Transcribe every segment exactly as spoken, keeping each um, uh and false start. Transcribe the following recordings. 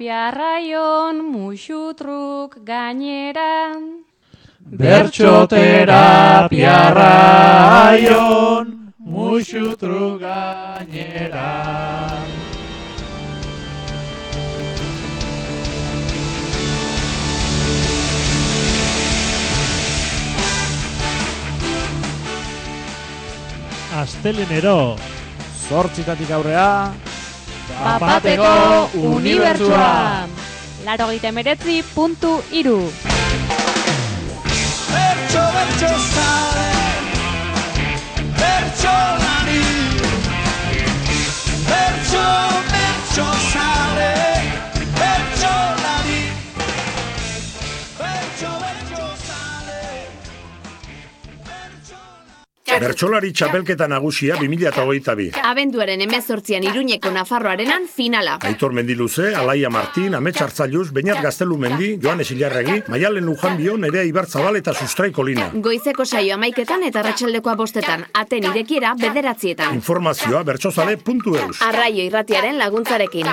piarraion musutruk gainera. Bertxoterapia raion musutruk gainera. Astelenero Zortzitatik aurrea Bapateko unibertsua. Larogeita hemeretzi puntu hiru. Bertso, bertso zale, bertso lani. Bertso, bertso zale, bertso lani. Bertso, bertso zale, bertso lani. Bertsolari txapelketa nagusia bi mila hogeita bi. Abenduaren hemezortzian Iruñeko Nafarroarenan finala. Aitor Mendiluze, Alaia Martin, Amets Artzailuz, Beñat Gaztelumendi, Joanes Ilarregi, Maialen Ujanbio, Nerea Ibarzabal eta Sustrai Kolina. Goizeko saio amaiketan eta arratsaldekoa bostetan, aten irekiera bederatzietan. Informazioa bertsozale puntu eus. Arraio irratiaren laguntzarekin.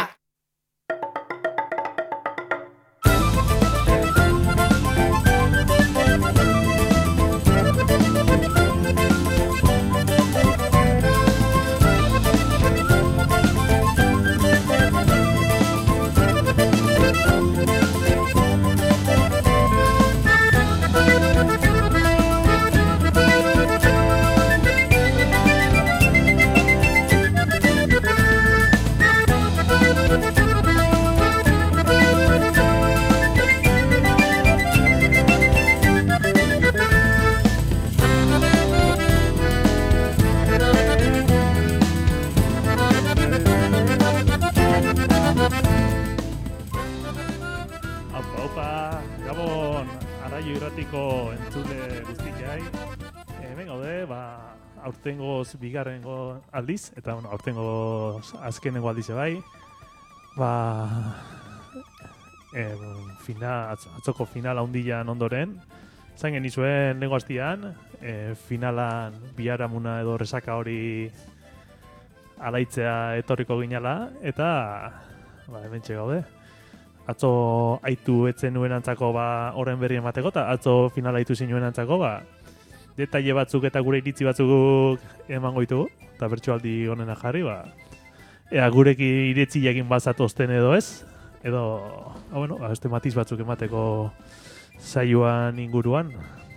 Aurtengoz bigarrengo aldiz, eta bueno, aurtengo azkenengo aldiz bai, ba, eh, fina, atzoko finala hundian ondoren, zain genizuen nego hastian, eh, finalan biharamuna edo resaka hori alaitzea etorriko ginala, eta ba, hementxe gaude. Atzo aitu etzen nuen antzako ba, horren berri emateko, eta atzo finala aitu zinuen antzako, ba, detaile batzuk eta gure iritzi batzuk emango ditugu, eta bertsoaldi honena jarri, ba, ea gureki iritzi jakin bazatozten edo ez, edo, ah, bueno, beste matiz batzuk emateko saioan inguruan.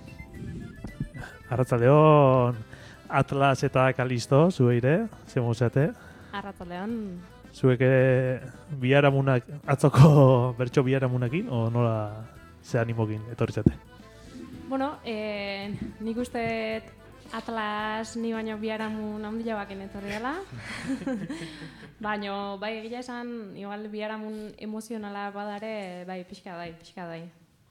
Arratzaldeon, Atlas eta Kalisto, zueire, zemuzate. Arratzaldeon. Zuek biharamunak, atzoko bertso biharamunakin, o nola ze animokin etorritzate? Bueno, eh, nik uste Atlas ni baino biharamun handia baken etorri dela. Baina, bai egia esan, igual biharamun emozionala badare, bai, pixka dai, pixka dai.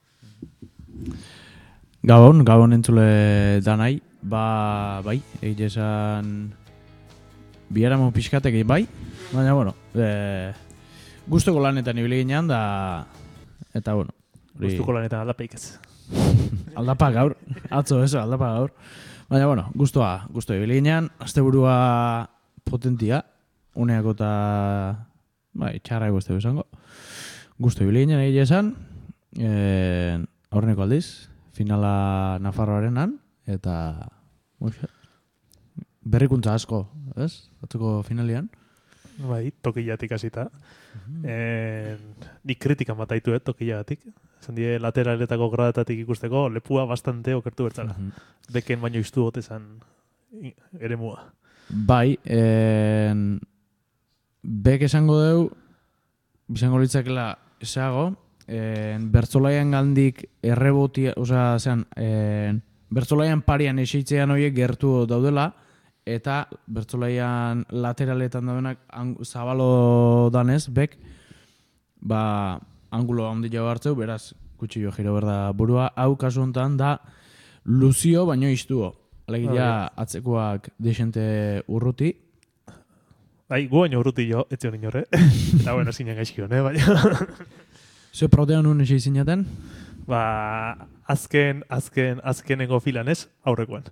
Gabon, gabon entzule danai, ba, bai, egia esan biharamun pixkatek bai, baina, bueno, e, guztoko lanetan ibili ginean da, eta, bueno. Guztuko lanetan aldapeik ez. Aldapa gaur, atzo eso, aldapa gaur. Baina, bueno, guztua, guztua ibili ginean, asteburua potentia, uneako eta, bai, txarra eguzte bezango. Guztua ibili ginean egia esan, e, aurreneko aldiz, finala Nafarroarenan, eta berrikuntza asko, ez? Atzuko finalian. Bai, tokillatik hasita. Mm-hmm. E, nik kritikan bat haitu, eh, tokillagatik. Esan die lateraletako gradatatik ikusteko, lepua bastante okertu bertzara. Mm-hmm. Beken baino iztu gotezan ere mua. Bai, en, bek esango deu, izango litzakela esago, en, bertzolaian gandik errebotia, oza, zean, en, bertzolaian parian eseitzean horiek gertu daudela, eta bertzolaian lateraletan daudenak zabalo danez, bek, ba, angulo handi jau hartzeu, beraz, kutxillo giro berda burua, hau kasu honetan da luzio baino iztuo. Alegia atzekoak desente urruti. Bai, gu baino urruti jo, etzion inorre. Eta bueno, zinen gaizkion, eh, baina. Zue protean nuen esei zinaten? Ba, azken, azken, azkenengo filan ez, aurrekoan.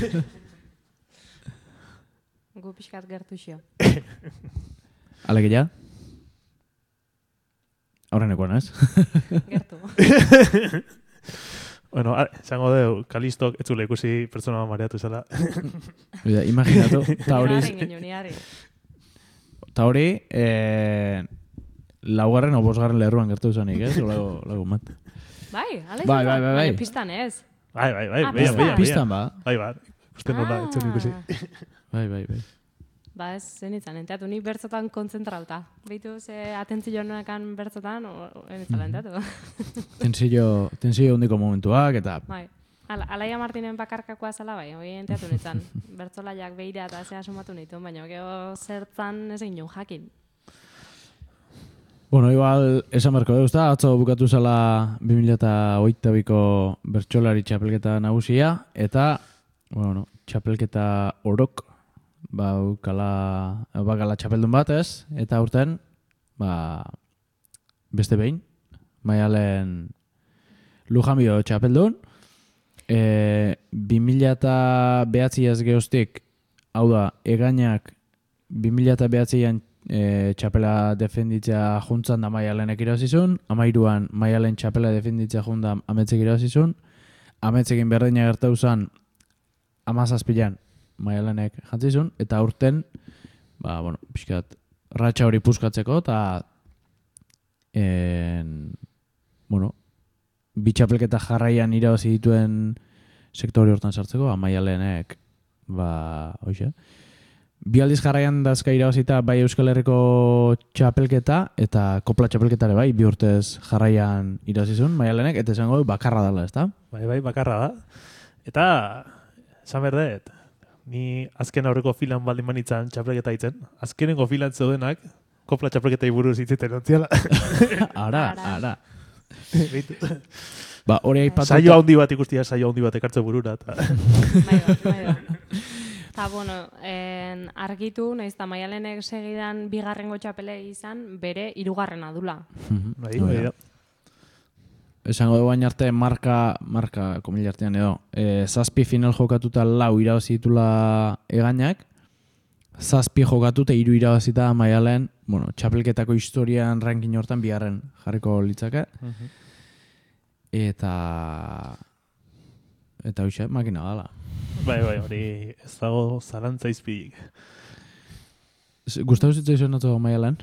Gu pixkat gertu xio. Alegia? Aurrenekoan, ez? Gertu. Bueno, esango deu, Kalistok ez zule ikusi pertsona mareatu zela. Bida, imaginatu, ta hori... Niarri ginen, niarri. Ta hori, eh, laugarren o bosgarren lerruan gertu zanik, ez? Olago, olago mat. Bai, ala Bai, bai, bai, bai. Baina pistan ez. Bai, bai, bai, Ah, beia, pistan. beia, Pistan, ba. Bai, bai, uste nola, ez zuen ikusi. Bai, bai, bai. Ba ez, zen itzan, enteatu, nik bertzotan kontzentrauta. Beitu, ze atentzio honekan bertzotan, enitzala enteatu. Tensio, tensio hondiko momentuak, eta... Bai. Ala, Alaia Martinen bakarkakoa zela bai, hori enteatu nintzen. Bertzolaiak behira eta zea sumatu nituen, baina gero zertzan ez egin jakin. Bueno, igual, esan berko deuz da, atzo bukatu zela bi mila hogeita biko bertsolari txapelketa nagusia, eta, bueno, txapelketa orok, ba, ukala, bakala txapeldun bat ez, eta aurten, ba, beste behin, Maialen Lujanbio txapeldun, e, bi mila behatzi ez geoztik, hau da, egainak bi mila behatzian e, txapela defenditzea juntzan da Maialenek irabazizun, amairuan Maialen txapela defenditzea juntzan ametzek irabazizun, ametzekin berdina gertau zan amazazpilan Maialenek jantzizun, eta aurten, ba, bueno, pixkat, ratxa hori puskatzeko, eta en, bueno, bi txapelketa jarraian irabazi dituen sektore hortan sartzeko, Maialenek, ba, hoxe, bi aldiz jarraian dazka irabazita bai Euskal Herriko txapelketa eta kopla txapelketare bai, bi urtez jarraian irabazizun Maialenek, eta esango bakarra dela, ezta? Bai, bai, bakarra da. Eta, esan berdet, ni azken aurreko filan baldin manitzan txapelketa itzen, azkenengo filan zeudenak, kopla txapelketai buruz itziten ontziala. Ara, Ara. ara. Beitu. Ba, hori aipatuta... Saio handi bat ikustia, saio handi bat ekartze burura. Ta. Bai, bai, bai. Eta, bueno, en, argitu, nahiz eta Maialenek segidan bigarrengo txapele izan, bere hirugarrena dula. Bai, bai, da. Esango dugu bain arte marka, marka komila artean edo, e, zazpi final jokatuta lau irabazitula egainak, zazpi jokatuta hiru irabazita Maialen, bueno, txapelketako historian ranking hortan bigarren jarriko litzake. Eta... Eta hoxe, makina dala. Bai, bai, hori ez dago zalantza izpidik. Gustatu zitzaizuen atzo Maialen?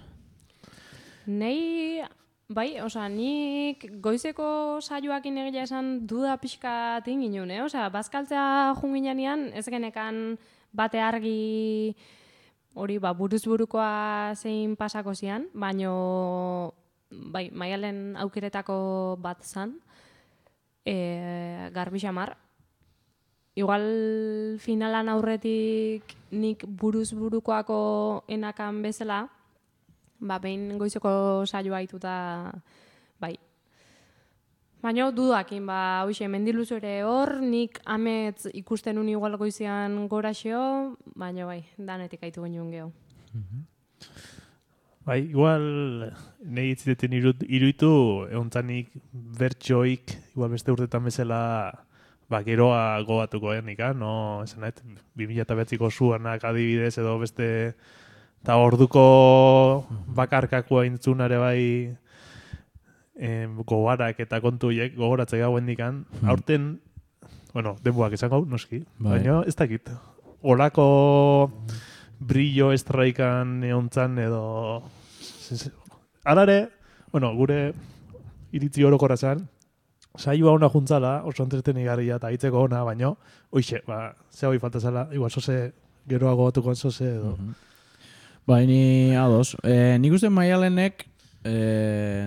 Nei, bai, osea, nik goizeko saioakin egia esan duda pixka tingin eh? Osea, bazkaltzea junginean ez genekan bate argi hori ba, buruz burukoa zein pasako zian, baino bai, Maialen aukeretako bat zan, e, garbi xamar. Igual finalan aurretik nik buruz burukoako enakan bezala, ba, behin goizeko saioa aituta, bai. Baina dudakin, ba, hoxe, mendiluzu ere hor, nik ametz ikusten un igual goizean goraxeo, baina bai, danetik aitu ginen geho. Bai, igual nahi itziteten iruitu, egontzanik bertxoik, igual beste urtetan bezala, ba, geroa gogatuko enik, no, esan nahet, bi mila bederatziko zuanak adibidez edo beste, eta orduko bakarkakoa intzunare bai em, gogarak eta kontuiek gogoratzea gauen dikan, aurten, bueno, denboak esan gau, noski, Bai. baina ez dakit, olako brillo estraikan eontzan edo, alare, bueno, gure iritzi orokorra zen, saioa ona juntzala, oso entretenigarria eta hitzeko ona, baino, hoixe, ba, ze hoi falta zela, igual zoze geroago batuko zoze edo. Ba, ni ados. E, nik uste Maialenek, e,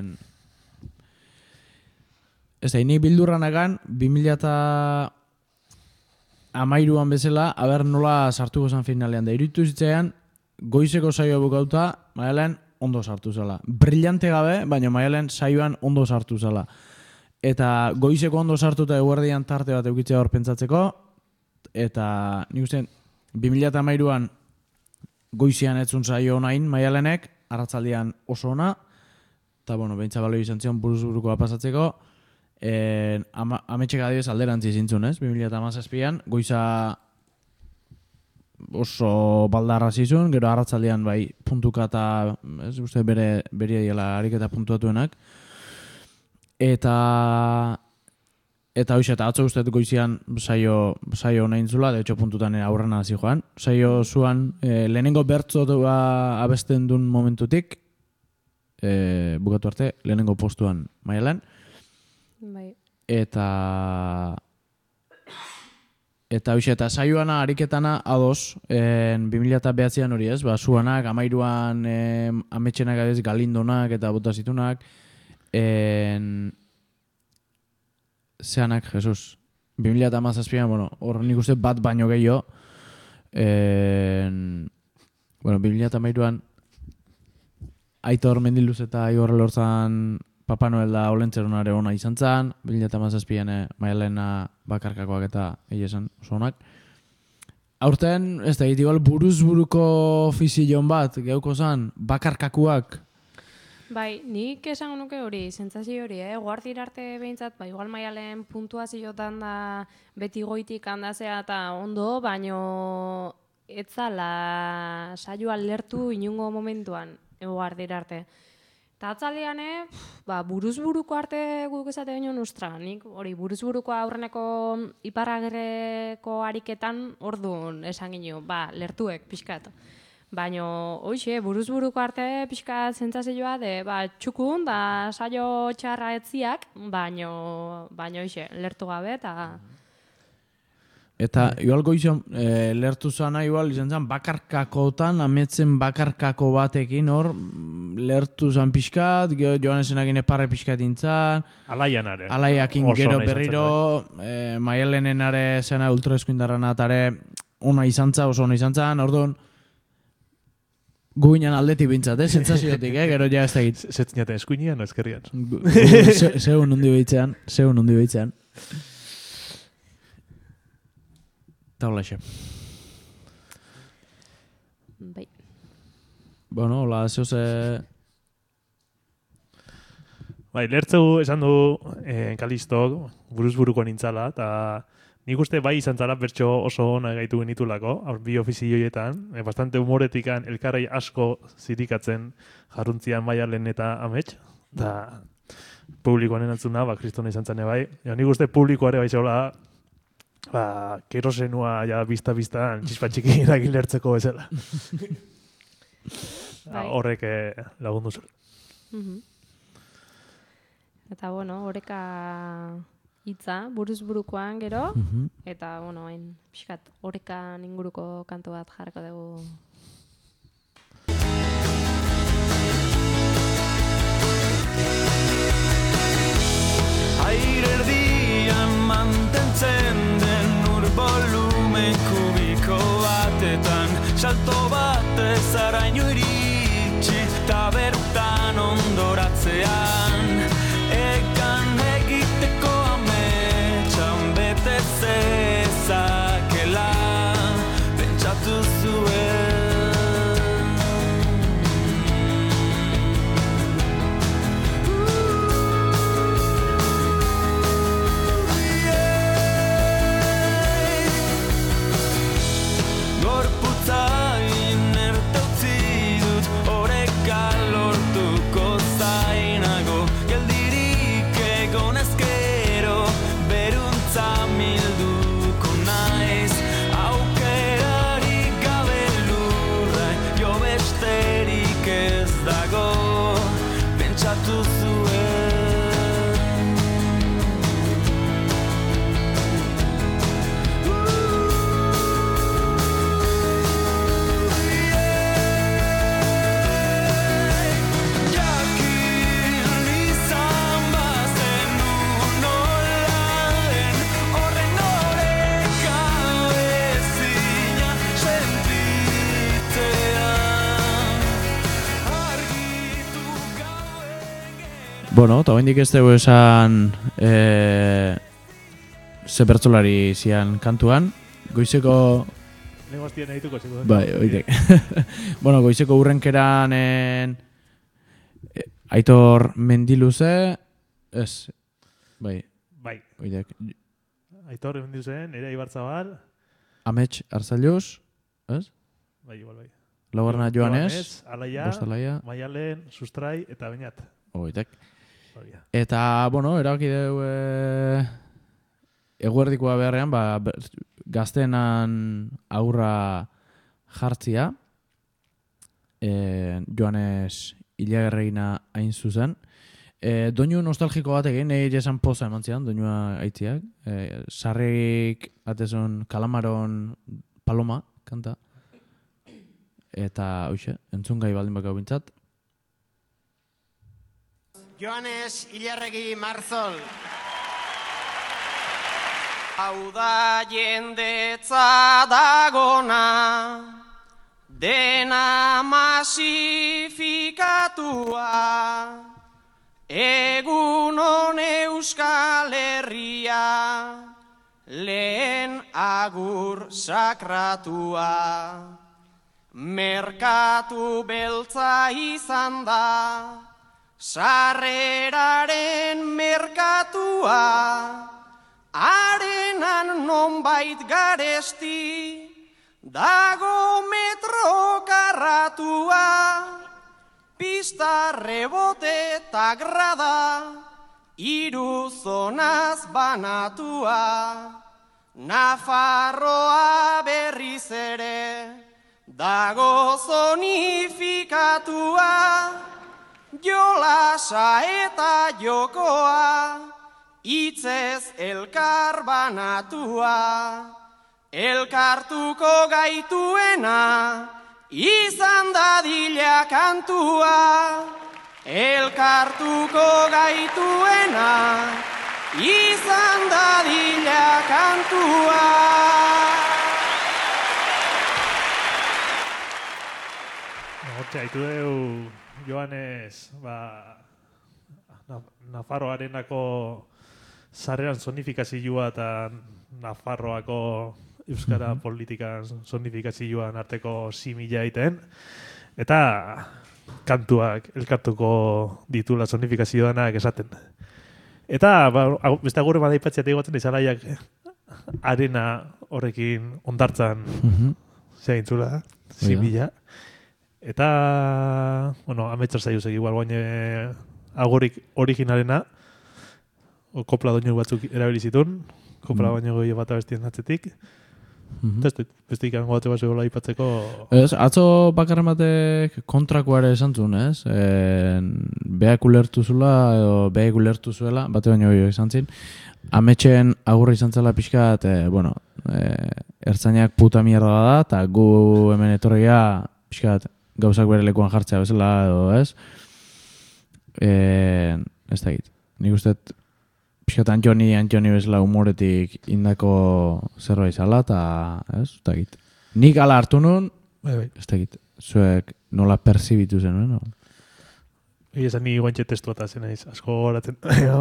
ez da, nik bildurranagan, bi mila amairuan bezala, haber nola sartuko zen finalean. Da, iruditu zitzaian, goizeko saioa bukauta, Maialen ondo sartu zela. Brillante gabe, baina Maialen saioan ondo sartu zela. Eta goizeko ondo sartuta eguerdian tarte bat eukitzea hor pentsatzeko, eta nik uste, bi mila amairuan goizian etzun saio onain Maialenek, arratzaldian oso ona, eta bueno, behintza baloi izan zion buruz burukoa pasatzeko, eh, ama, ametxek adibidez alderantzi zintzun, ez? bi mila hamazazpian, goiza oso baldarra zizun, gero arratzaldean bai puntuka eta ez uste bere beria diela ariketa puntuatuenak. Eta eta hoxe, eta atzo uste goizian saio saio nahi intzula, de hecho puntutan aurrena hasi joan. Saio zuan e, lehenengo bertzoa abesten duen momentutik e, bukatu arte, lehenengo postuan Maialen. Bai. Eta eta hoxe, eta saioana ariketana ados, en bi mila bederatzian hori ez, ba, zuanak, amairuan eh, ametxenak adez galindonak eta botazitunak, en zeanak, Jesus, bi mila hamazazpian, bueno, hor nik uste bat baino gehiago, en, bueno, bi mila hamairuan Aitor Mendiluz eta Igor Lorzan Papa Noel da olentzeronare ona izan zan, bi mila hamazazpian eh, Maialena bakarkakoak eta egia esan oso onak. Aurten, ez da, igual buruz buruko fizilion bat, geuko zan, bakarkakuak. Bai, nik esango nuke hori, sentsazio hori, eh? Guardir arte behintzat, ba, igual Maialen puntuaziotan da beti goitik handazea eta ondo, baino etzala saioa lertu inungo momentuan, guardir arte. Eta atzaldean, ba, buruzburuko arte guk esate ginen ustra, nik hori buruzburuko aurreneko iparragerreko ariketan orduan esan ginen, ba, lertuek pixkat. Baina, hoxe, buruzburuko arte pixkat zentzazioa, de, ba, txukun, da saio txarra etziak, baino, baino, hoxe, lertu gabe, eta... Eta, igual goizan, e, lertu zana, igual, izan zen, bakarkakotan, ametzen bakarkako batekin, hor, lertu zan pixkat, Joanesenakin eparre pixkat intzan, Alaian are. Alaiakin Oso gero ona izan zen, berriro, e, Maialenen are zena ultraeskuindarran atare, ona izan zen, oso ona izan zen, orduan, guinan aldetik bintzat, eh, sentsaziotik, eh, gero ja ez da egit. Zetzinaten eskuinian, no ezkerrian. Zeun hundi behitzean, zeun hundi behitzean. Eta hola xe. Bai. Bueno, hola, zeu ze... Bai, lertzeu esan du eh, Kalistok buruzburuko nintzala, eta nik uste bai izan zara bertso oso ona gaitu genitulako, bi ofizioietan, e, bastante humoretikan elkarrai asko zirikatzen jarruntzian Maialen eta Amets, eta publikoan enantzuna, ba, kristona izan zane bai. Ja, nik uste publikoare bai zehola, ba, kerosenua ja bista-bista txispa txiki eragin lertzeko bezala. Bai. Horrek eh, lagundu zuen. Mhm. Eta, bueno, horeka hitza, buruz-burukoan gero, Mhm. eta, bueno, hain, pixkat, horekan inguruko kantu bat jarriko dugu. Aire erdian mantentzen den ur volumen kubiko batetan salto bat ezaraino iritsi ta bertan ondoratzean ekan egiteko ametxan bete zezakela pentsatu zuen. Bueno, eta oraindik ez dugu esan e, ze bertsolari zian kantuan. Goizeko... Lengo aztien egituko zeko. Bai, oitek. Bueno, goizeko urrenkeran en, e, Aitor Mendiluze, ez, bai, Bai, oitek. Aitor emendiu zen, ere Ibarzabal, Amets Arzailuz, ez? Bai, igual, bai. Laugarna Joanes, Alaia, bost Alaia, Maialen, Sustrai eta Beñat. oitek. Hori da. Eta, bueno, erabaki deu e, eguerdikoa beharrean, ba, ber- gaztenan aurra jartzia, e, Joanes Ilagerregina hain zuzen. E, doinu nostalgiko bat egin, nahi esan poza eman zidan, doinua aitziak. E, sarrik atezon Kalamaron Paloma, kanta. Eta, hoxe, entzun gai baldin bakau bintzat. Joanes Ilarregi Marzol. Hau da jendetza dagona, dena masifikatua, egun on Euskal Herria, lehen agur sakratua. Merkatu beltza izan da, sarreraren merkatua, arenan nonbait garesti, dago metro karratua, pista rebote eta grada, hiru zonaz banatua, Nafarroa berriz ere, dago zonifikatua, jolasa eta jokoa, hitzez elkar banatua, elkartuko gaituena, izan dadila kantua, elkartuko gaituena, izan dadila kantua. Hortxe, haitu deu Joanes, ba, Nafarroarenako sarreran zonifikazioa eta Nafarroako euskara mm -hmm. politikan zonifikazioan arteko simila egiten. Eta kantuak elkartuko ditula zonifikazioanak esaten. Eta, ba, beste agurre bada ipatziat egotzen izalaiak arena horrekin ondartzan mm -hmm. zehaintzula, simila. Eta, bueno, ametxar zaiuzek igual guaine agurik originalena, o kopla doinu batzuk erabilizitun, kopla mm. baino gehiago bat abestien atzetik. Mm -hmm. Eta beste ikango batze bat zegoela ipatzeko... Ez, atzo bakarren batek kontrakoare esan zuen, ez? E, beak ulertu zula, edo beak ulertu zuela, bate baino gehiago izan zin. Ametxen agurra izan zela pixka, e, bueno, e, ertzainak puta mierda da, eta gu hemen etorria pixka, gauzak bere lekuan jartzea bezala, edo, ez? E, ez da egit. Nik uste, pixkat Antoni, Antoni bezala humoretik indako zerbait izala, eta, ez? Ez da egit. Nik ala hartu nun, ez da egit. Zuek nola perzibitu zen, no? Egi esan ni guantxe testu bat zen aiz, asko goratzen.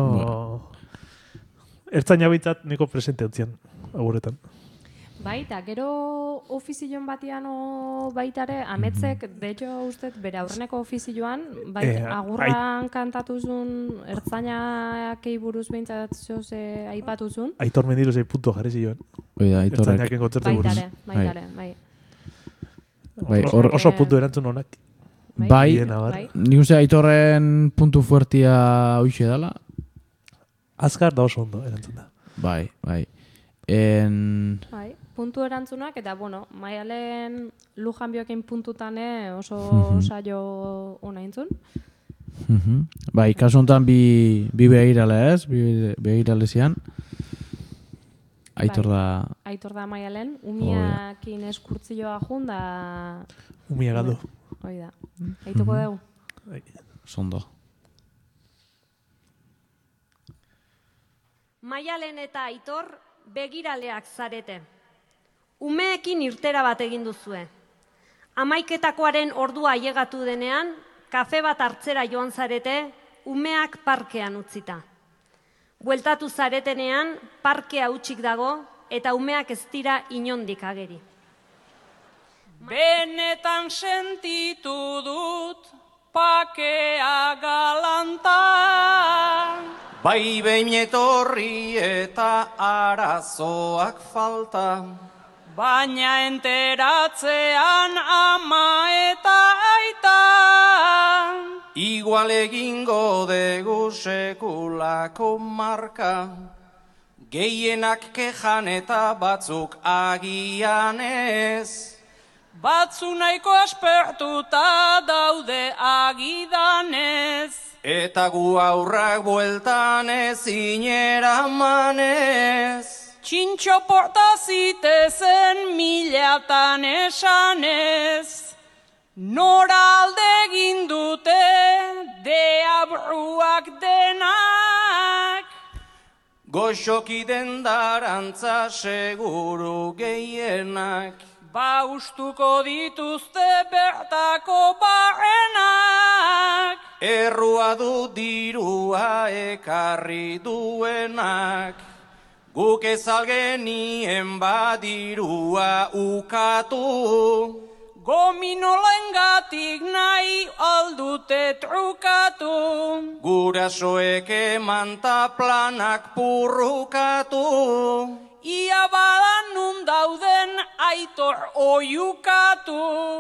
Ertzaina bintzat niko presente ontzian, aguretan. Baita, gero ofizioan batiano baitare, ametzek, mm -hmm. de hecho, usted, bere aurreneko ofizioan, bai, eh, agurran kantatuzun, ertzainak eiburuz behintzatzoz eh, aipatuzun. Aitor Mendiro zei punto jarri zioen. Oida, Aitorrek. Ertzainaken kontzertu buruz. Baitare, baitare, bai. Bai, or, oso puntu erantzun honak. Bai, bai, bai. Nik uste Aitorren puntu fuertia hoxe dala. Azkar da oso ondo erantzun da. Bai, bai. En... Bai, puntu erantzunak, eta, bueno, Maialen Lujan biokein puntutane oso mm -hmm. saio ona intzun. Mm -hmm. Bai, kasu honetan bi, bi behirale ez, bi behirale zian. Aitor da... Bai, Aitor da Maialen, umiakin eskurtzioa jun da... Umia galdu. Hoi da. Aituko mm -hmm. dugu? Sondo. Maialen eta Aitor begiraleak zarete. Umeekin irtera bat egin duzue. Hamaiketakoaren ordua ailegatu denean, kafe bat hartzera joan zarete, umeak parkean utzita. Bueltatu zaretenean, parkea hutsik dago eta umeak ez dira inondik ageri. Benetan sentitu dut pakea galantan. Bai behin etorri eta arazoak falta. baina enteratzean ama eta aita. Igual egingo degu sekulako marka, gehienak kejan eta batzuk agian ez. Batzu nahiko aspertuta daude agidanez. Eta gu aurrak bueltan ezin eramanez. Txintxo porta zitezen milatan esanez. Nora alde egin dute deabruak denak. Goxoki dendarantza seguru gehienak. Ba ustuko dituzte bertako barrenak. Errua du dirua ekarri duenak. Guk ezalgenien badirua ukatu. Gominolengatik nahi aldute trukatu. Gurasoek emanta planak purrukatu. Ia badan nun dauden aitor oiukatu.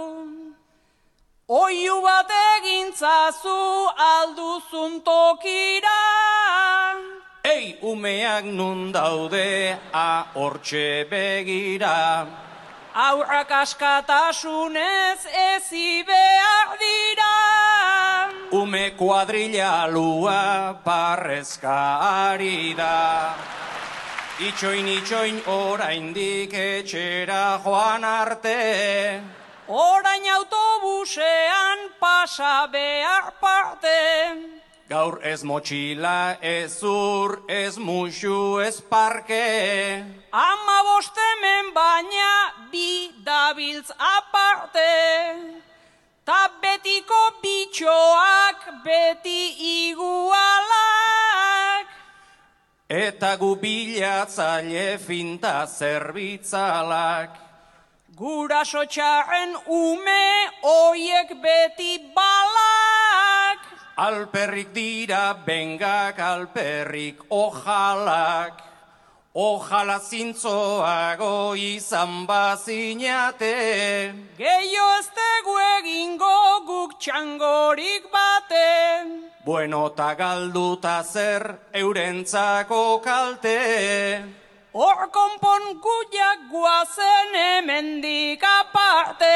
Oiu bat egintzazu alduzun tokira. Ei, umeak nun daude a hortxe begira. Aurrak askatasunez ezi behar dira. Ume kuadrilla lua parrezka ari da. Itxoin, itxoin, oraindik etxera joan arte. Orain autobusean pasa behar parte. Gaur ez motxila, ez zur, ez muxu, ez parke. Ama bostemen baina bi dabiltz aparte. Ta betiko bitxoak beti igualak. Eta gu bilatzaile finta zerbitzalak. Guraso txarren ume oiek beti balak. Alperrik dira bengak, alperrik ojalak. Ojala zintzoago izan bazinate. Gehiago ez dugu egingo guk txangorik bate. Bueno ta galduta zer eurentzako kalte. Hor konpon guiak guazen hemendik aparte.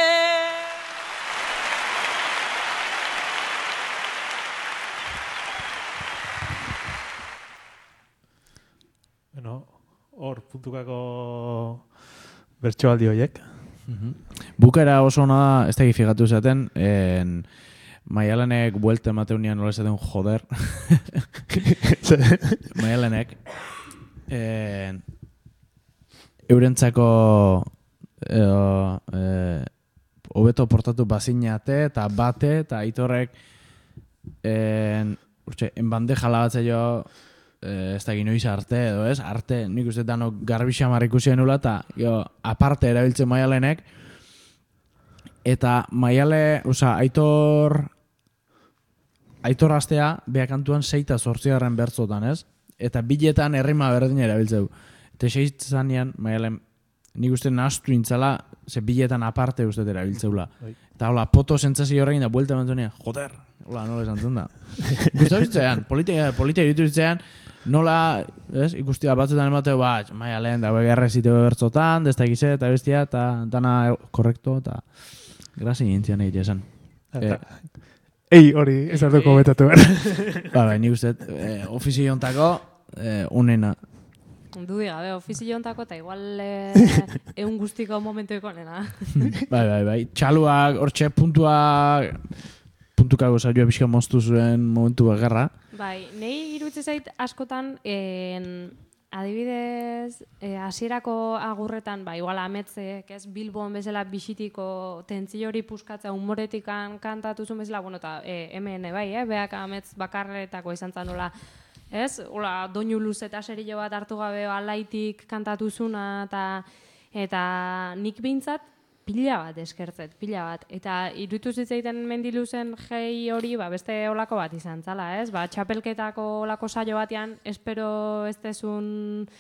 Bueno, hor puntukako bertsoaldi horiek. Bukera oso ona da, ez da fijatu zaten, en Maialenek buelte emateunian nola esaten joder. Maialenek en, eurentzako eh, eh, hobeto portatu bazinate eta bate eta aitorrek en, urtxe, en bandeja lagatze jo eh, ez da ginoiz arte edo ez, arte nik uste danok garbixamar ikusien nula eta jo, aparte erabiltzen Maialenek eta Maiale, oza, aitor aitor astea behakantuan seita zortzigarren bertzotan ez, eta biletan errima berdin erabiltzeu. Eta seitzanean, Maialen, nik uste nahastu intzala, ze biletan aparte uste erabiltzeula. Eta hola, poto sentsazio horrein da, buelta emantzunea, joder, hola, nola esan zuen da. Gustazitzean, politika, politika dituzitzean, nola, ez, ikustia batzutan emateu, bat, Maialen, dago egerre ziteu bertzotan, dezta egize, eta bestia, eta dana korrekto, eta grazi nintzian egite esan. Ei, hori, ez hartuko betatu behar. Ba, ba, nik uste, eh, ofiziontako, eh, unena. Dudi gabe, ofiziontako eta igual eh, egun guztiko momentueko nena. Bai, bai, bai. Txaluak, hortxe, puntuak, puntukako saioa pixka moztu zuen momentu bagarra. Bai, nahi iruditzen zait askotan, en, adibidez, hasierako eh, agurretan, ba, igual ametzek, ez, Bilbon bezala bisitiko tentzio hori puskatza humoretikan kantatu zuen bezala, bueno, eta eh, hemen bai, eh, beak ametz bakarretako izan zan nola, ez, hola, doinu luz eta serio bat hartu gabe alaitik kantatu zuna, eta, eta nik behintzat pila bat eskertzet, pila bat. Eta iruditu zitzaiten mendiluzen jei hori, ba, beste olako bat izan zala, ez? Ba, txapelketako olako saio batean, espero ez dezun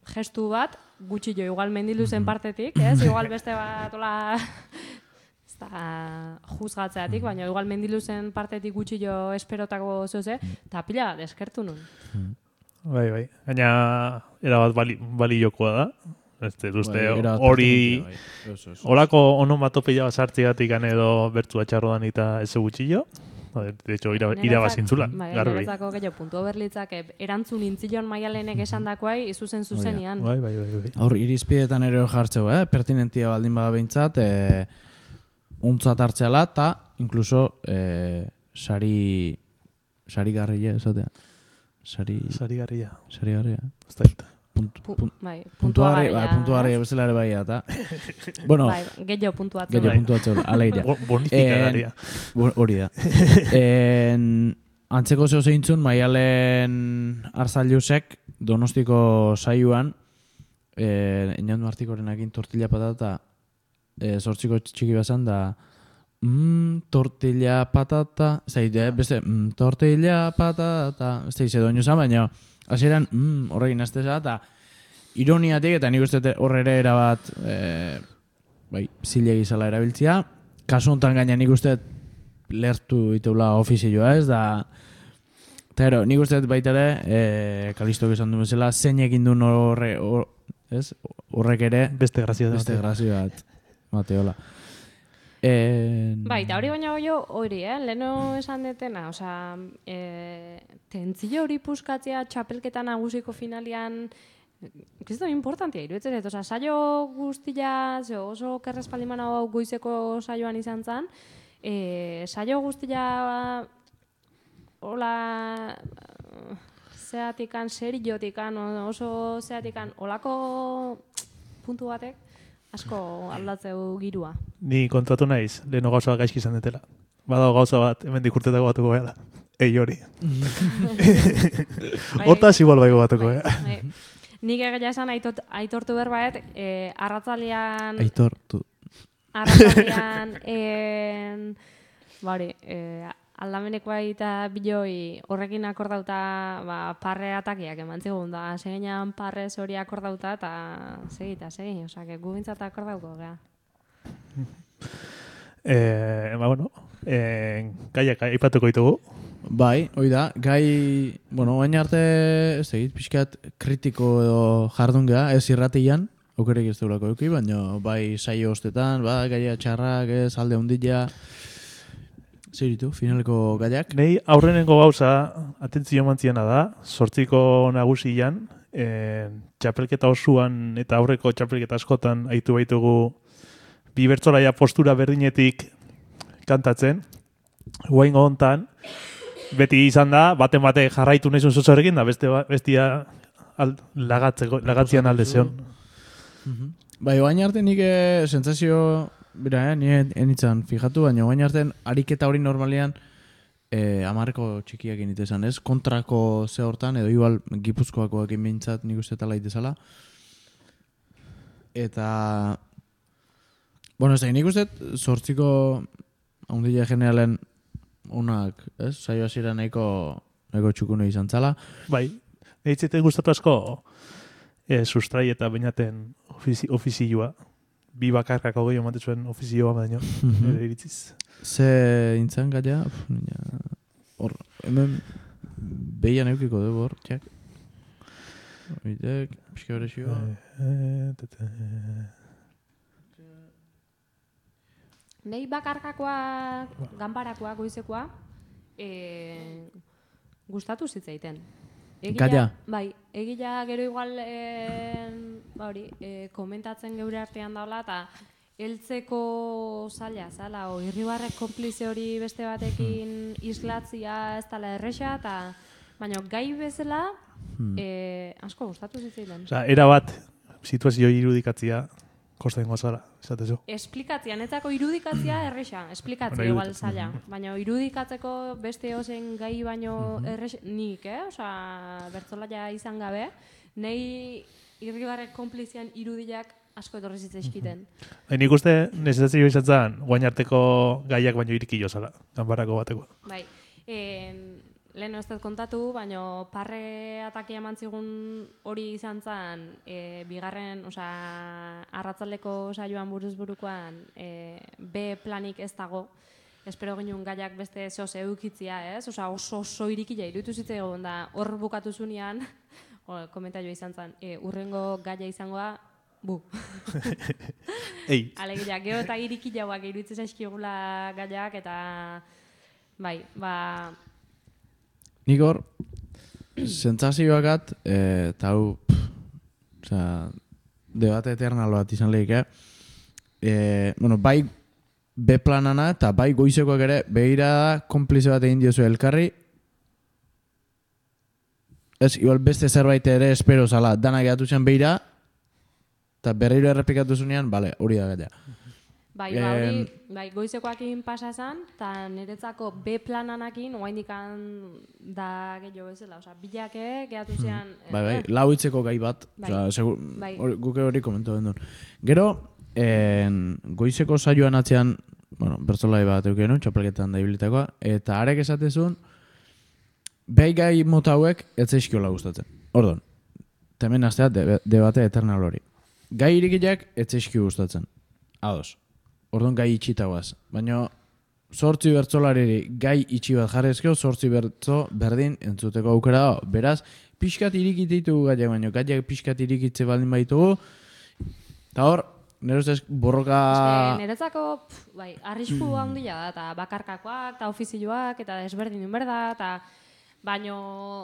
gestu bat, gutxi jo, igual mendiluzen partetik, ez? Igual beste bat, ola, ez da, juzgatzeatik, baina igual mendiluzen partetik gutxi jo esperotako zoze, eta pila bat eskertu nun. Bai, bai. Gaina, erabat bali, bali jokoa da. Ez duzte, Bai, hori, bai. Oso, oso. holako onomatopeia bat sartzigatik edo bertu atxarrodan eta ez gutxillo. De hecho, ira, irabazintzula. Bai, garbi. niretzako gehiago puntu berlitzak erantzun intzilion Maialenek esandakoai izuzen zuzenean. Bai, bai, bai, bai. Hor, irizpidetan ere jartzeu, eh? Pertinentia baldin bada behintzat, eh, untzat hartzeala, eta inkluso eh, sari, sari garria, esatea. Sari, Sari garria. sari garria. Ez da hita. Punt, Pu- punt, bai, puntuarri, puntua bai, garria, puntuarri ez? bezala ere bai, eta... bueno, Bai, gehiago puntuatzen. gehiago bai. puntuatzeu, aleira. Bo- Bonifika En- garria. Bo- Hori da. en, antzeko zeo zeintzun, Maialen Arzailusek Donostiko saioan, eh, Inaundu Artikorenakin tortilla patata, eh, zortziko txiki bazan da, mm, tortilla patata, zaite, beste, mm, tortilla patata, ez da ize doinu zan, baina, hasieran mm, horrekin azteza, eta ironiatik, eta nik uste horre ere erabat, eh, bai, zilegi zala erabiltzia, kasu honetan gaina nik uste lertu iteula ofizioa ez, da, eta ero, nik uste baita ere, e, Kalistok esan du bezala, zein egin duen horre, hor, ez, horrek ere, Beste grazia da. beste grazio bat, mateola. En... Bai, eta hori baina jo hori, eh? Leno esan detena, osea, e, tentzio hori puskatzea txapelketa nagusiko finalian, kristo importantia iruditzen dut, osea, saio guztia, ze oso kerrespaldiman hau goizeko saioan izan zen, e, saio guztia hola zeatikan, seriotikan, oso zeatikan, olako puntu batek, asko aldatzeu girua. Ni kontatu naiz, leheno gauza gaizki izan detela. Badago gauza bat, hemen dikurtetako batuko gela. Ei hori. Hortaz igual baigo batuko Bai, gela. bai. Nik egia esan aitot, aitortu berbaet, e, arratzalian... Aitor, tu. Arratzalian, en, bari, e, aldamenekoa eta biloi horrekin akordauta ba, parre atakiak eman zigun da. Seginan parre hori akordauta eta segi eta segi, osea, que gu bintzat akordauko, gea. Eh, ba, bueno, eh, gaiak aipatuko ditugu. Bai, hoi da, gai, bueno, baina arte, ez egit, pixkat kritiko edo jardun geha, ez irratian, aukerek ez deulako euki, baina bai saio ostetan, ba, gaia txarrak, ez, alde hundila, zer ditu, finaleko gaiak? Nei aurrenengo gauza atentzio mantziana da, sortziko nagusian, eh, txapelketa osuan eta aurreko txapelketa askotan aitu baitugu bi bertsolaia postura berdinetik kantatzen. Guain hontan beti izan da, baten bate jarraitu nahizun zotzorekin, da beste ba, bestia al, lagatzeko, lagatzian alde zeon. Bai, oain arte nik eh, sentsazio, bera, eh, nire enitzan fijatu, baina oain arte ariketa hori normalean eh, amarreko txikiak initezan, ez? Kontrako ze hortan, edo igual Gipuzkoakoak inbintzat nik uste tala itezala. Eta, bueno, ez da, nik uste sortziko haundila generalen unak, ez? Saio hasiera nahiko, nahiko txukune izan zala. Bai, eitzeten gustatu asko e, sustrai eta bainaten ofizi, ofizioa. Bi bakarkako gehiago ematen ofizioa baino, ere iritziz. Ze intzan gaia, hor, hemen behian eukiko dugu hor, txak. Oitek, pixka horrexioa. Nei bakarkakoa, ganbarakoa, goizekoa, e, gustatu zitzaiten. Gaia? Bai, egila gero igual e, ba hori, e, komentatzen geure artean daula, eta heltzeko zaila, zala, o irribarrek konplize hori beste batekin islatzia ez dela erresa, eta baina gai bezala e, asko gustatu zitzaiten. Osa, era bat, situazio irudikatzia, kosten gozala, esatezu. Esplikatzia, netzako irudikatzia erresa, esplikatzia Bueno, igual irudikatzea. zaila. Baina irudikatzeko beste ozen gai baino erres, nik, eh? Osa, bertzolaia izan gabe, nei irribarrek konplizian irudiak asko etorri zitzaizkiten. Bai, nik uste nesezazio izan zen, guain arteko gaiak baino iriki jozala, ganbarako bateko. Bai, en, lehen ez dut kontatu, baina parre ataki eman zigun hori izan zen, e, bigarren, osea, arratzaldeko saioan buruz burukoan, e, B planik ez dago, espero ginen gaiak beste zoz eukitzia, ez? Osea, oso oso irikila iruditu zitzaigun da, hor bukatu zunean, komentario izan zen, e, urrengo gaia izangoa, bu. Ei. Alegia, gero eta irikilauak iruditzen zaizkigula gaiak, eta bai, ba... Nik hor, sentsazioakat, eta hau, osea, debate eternal bat izan lehik, eh? Bueno, bai B planana eta bai goizekoak ere begirada konplize bat egin diozu elkarri. Ez, igual beste zerbait ere espero zala, dana gehatu zen behira, eta berriro errepikatu zunean, bale, hori da gaia. Bai, ba, hori, bai, goizekoakin pasa esan, eta niretzako B plananakin, oaindikan da gehiago bezala, oza, bilake, gehatu zean... Bai, bai, lau hitzeko gai bat, bai, oza, segur, bai. guke hori komentu den duen. Gero, en, goizeko saioan atzean, bueno, bertzolai bat eukenu, txapelketan da ibilitakoa, eta arek esatezun, behi gai mota hauek ez zaizkiola gustatzen. Ordon, temen astea de, debate eternal hori. Gai irikiak ez zaizkio gustatzen. Ados. Ordon gai itxitagoaz. Baina zortzi bertzolariri gai itxi bat jarrezkeo, zortzi bertzo berdin entzuteko aukera da. Beraz, pixkat irikititu gaiak, baina gaiak pixkat irikitze baldin baitugu. Eta hor, nero ez borroka... Neretzako, bai, arrisku handia da, eta bakarkakoak, eta ofizioak, eta desberdin berda, eta baino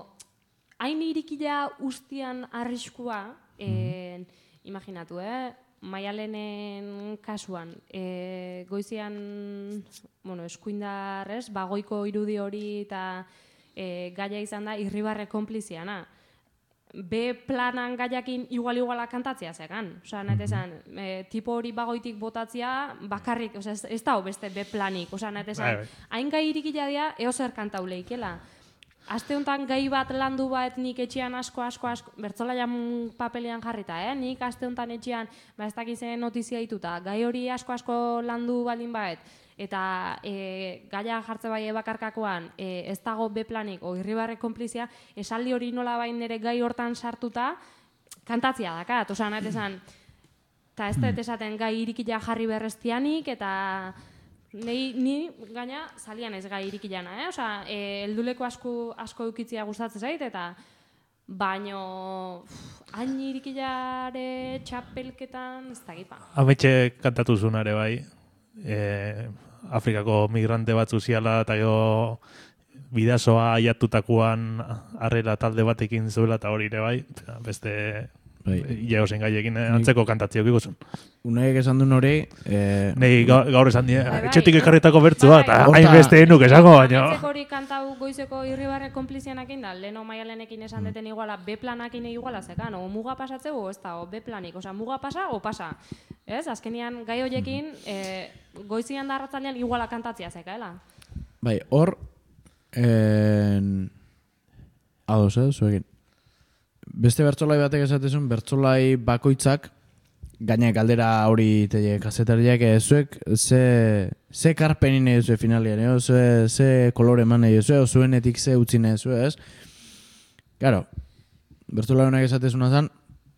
hain irikila ustian arriskua, en, imaginatu, eh? Maialenen kasuan, e, goizian, bueno, eskuindarrez, bagoiko irudi hori eta e, gaia izan da irribarre konpliziana. B planan gaiakin igual-iguala kantatzea zegan. Osa, nahet esan, e, tipo hori bagoitik botatzea bakarrik, osa, ez, ez da beste B planik. Osa, nahet esan, hain gai irikila dira, eozer kantau lehikela. Aste honetan gai bat landu bat nik etxean asko, asko, asko, bertzolaian papelean jarrita, eh? Nik aste honetan etxean, ba ez dakizen notizia dituta, gai hori asko, asko landu baldin bat, eta e, gaia jartze bai bakarkakoan, e, ez dago B planik, o irribarre konplizia, esaldi hori nola bain ere gai hortan sartuta, kantatzia dakat, osa nahet esan, eta ez dut esaten gai irikila jarri berreztianik, eta... Nei, ni gaina salian ez gai irikilana, eh? Osa, e, elduleko asko, asko eukitzia gustatzen zait, eta baino hain irikilare txapelketan ez da gipa. Ametxe kantatu zunare bai, e, Afrikako migrante batzu ziala, eta jo bidazoa aiatutakoan harrera talde batekin zuela, eta hori ere bai, beste... Ia ozen gaiekin antzeko kantatzio giguzun. Unaik esan duen hori... Eh, Nei gaur esan die, etxetik ekarritako bertzua, eta hain beste enuk esango, baina... Antzeko hori kantau goizeko irribarre konplizianakin da, leheno maialenekin esan deten iguala, B planakin iguala zekan, o muga pasatzeu, o ez da, o B planik, oza, muga pasa, o pasa. Ez, azkenian gai horiekin, eh, goizian da arratzalean iguala kantatzia zekaela. Bai, hor... Eh, ados, eh, zuekin. Beste bertzolai batek esatezun, bertzolai bakoitzak, gaina galdera hori teie kasetariak, zuek ze, ze karpenin nahi zue finalian, eh? ze, ze kolore eman nahi zue, zuenetik ze utzi nahi zue, ez? Garo, bertzolai honek esatezuna zen,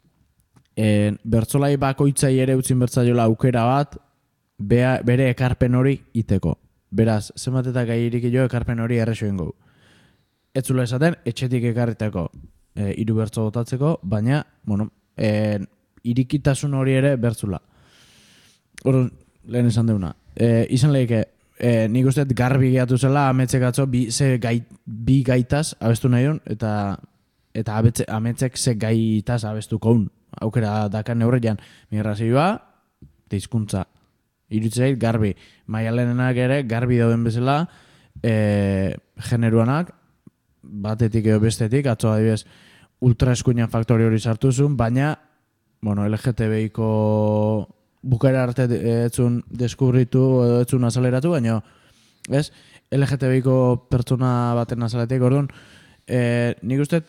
eh, bertzolai bakoitzai ere utzin bertzaiola aukera bat, bea, bere ekarpen hori iteko. Beraz, zenbat eta gai irikillo ekarpen hori erresoen gau. Ez zula esaten, etxetik ekarriteko. E, iru bertzo botatzeko, baina, bueno, e, irikitasun hori ere bertzula. Hor, lehen esan deuna. E, izan lehike, e, nik uste garbi gehiatu zela, ametzek atzo, bi, ze gai, bi gaitaz abestu nahi hon, eta, eta abetze, ametzek ze gaitaz abestu koun. Aukera dakan neurrean, migrazioa, teizkuntza. Irutzeit, garbi. Maialenenak ere, garbi dauden bezala, e, generuanak, batetik edo bestetik, atzo adibidez ultraeskuinan faktori hori sartu zuen, baina, bueno, L G T B-iko bukaera arte etzun deskubritu edo etzun azaleratu, baina, ez, L G T B-iko pertsona baten azaletik, orduan, e, nik uste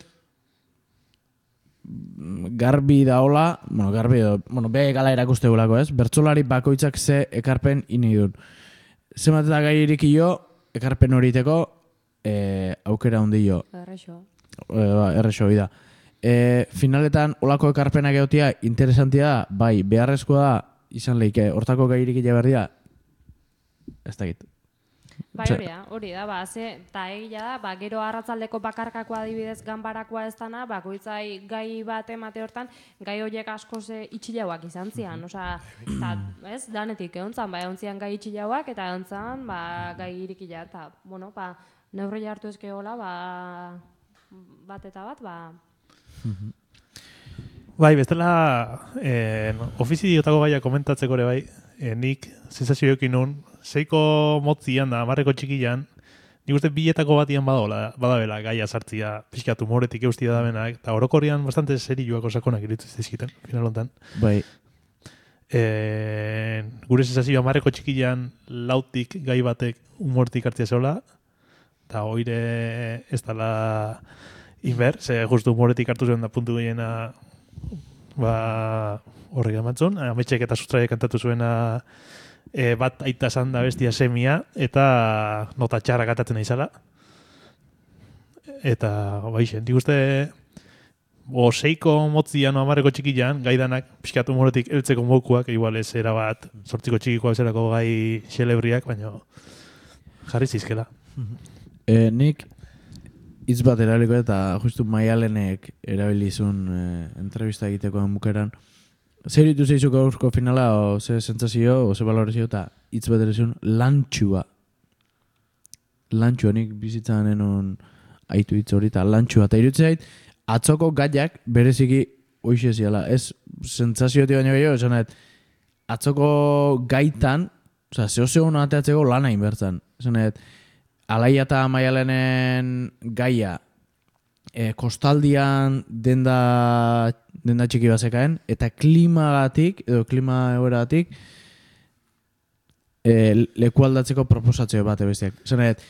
garbi daola, bueno, garbi edo, bueno, be gala erakuste gulako, ez, bertzolari bakoitzak ze ekarpen ini dut. Zemat eta gai irikio, ekarpen horiteko, e, aukera hundio. Errexo. E, ba, errexo da. E, finaletan olako ekarpenak egotia interesantia da, bai, beharrezkoa da, izan leike, hortako gairik ila berdia, ez dakit. Bai, hori da, hori da, ba, ze, eta egia da, ba, gero arratzaldeko bakarkakoa adibidez ganbarakoa ez dana, bakoitzai gai bat emate hortan, gai horiek askoz itxilauak izan zian, osea, eta, ez, danetik egontzan, ba, egontzian gai itxilauak, eta egontzan, ba, gai irikila, eta, bueno, ba, neurri hartu ezkegola, ba, bat eta bat, ba, Bai, bestela, eh, ofiziotako gaia komentatzeko ere bai, eh, nik sensazio jokin nun, seiko motzian da, amarreko txikian, nik uste biletako batian badaola, badabela gaia sartzia, pixkatu moretik eustia da benak, eta orokorrian bastante serioak osakonak iritzu zizkiten, final hontan. Bai. Eh, gure sensazio amarreko txikian lautik gai batek humortik hartzia zeola, eta oire ez dala inber, ze justu humoretik hartu zuen da puntu gehiena ba, horrek amatzun, ametxek eta sustraia kantatu zuena e, bat aita zan da bestia semia, eta nota txarra katatzen aizala. Eta, baixen, dik uste, o seiko motzian o amarreko txikian, gaidanak, pixkatu humoretik eltzeko mokuak, igual ez era bat, sortziko txikikoak zerako gai xelebriak, baina jarri zizkela. E, nik hitz bat erabiliko eta justu Maialenek erabilizun e, entrevista egiteko bukeran. Zer ditu zeizu gaurko finala, o ze sentsazio, o ze valorazio, eta hitz bat erazun lantxua. Lantxua, nik bizitzan enun aitu hitz hori, eta lantxua. Eta irutzen zait, atzoko gaiak bereziki hoxe ziala. Ez sentsazio ti baino gehiago, esan nahet, atzoko gaitan, oza, zeo-zeo hona ateatzeko lana inbertzan. Esan nahet, Alaia eta Maialenen gaia e, kostaldian denda, denda txiki bazekaen, eta klimagatik, edo klima egoeratik, e, leku aldatzeko proposatzeo bate bestiak. Zanet,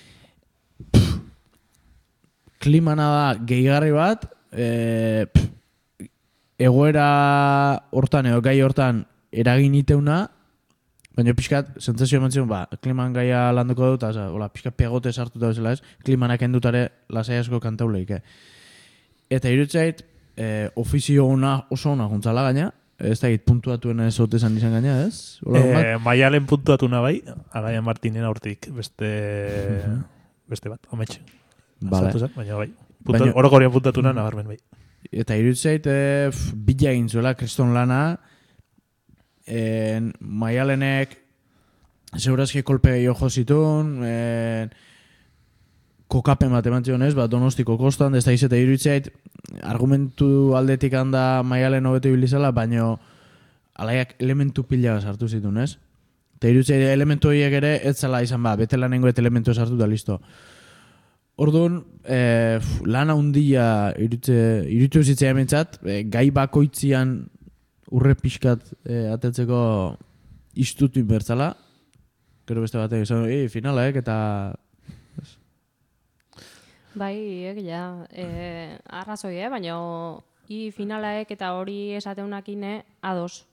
klimana da gehigarri bat, e, pff, egoera hortan, edo gai hortan eragin iteuna, baina pixkat, sentsazio eman zion, ba, kliman gaia landuko dut, eta hola, pixkat pegote sartuta bezala ez, klimanak endutare lasai asko kantauleik. Eh. Eta irutzait, eh, ofizio ona oso ona juntzala gaina, ez da git puntuatuen ez otezan izan gaina, ez? Eh, Maialen puntuatuna bai, Alaia Martinen aurtik beste, uh-huh. beste bat, ometxe. Vale. Zen, baina bai, Puntu, baina, orokorian puntuatuna uh-huh. nabarmen bai. Eta irutzait, eh, bila egin zuela, kriston lana, En, Maialenek segurazki kolpe gehiago jo zituen, en, kokapen bat eman zionez, ba, Donostiko kostan, ez da izete iruditzait, argumentu aldetik handa Maialen hobeto ibilizala, baino alaiak elementu pila sartu zituen, ez? Eta iruditzait elementu horiek ere, ez zela izan ba, bete lanengo et elementu sartu da, listo. Orduan, eh, lana hundia iruditu zitzea ementzat, eh, gai bakoitzian urre pixkat e, atetzeko istutu inbertzala. Gero beste batek esan, e, finalaek eta... Bai, egia, e, arrazoi, eh? Baina i finalaek eta hori esateunakine ados.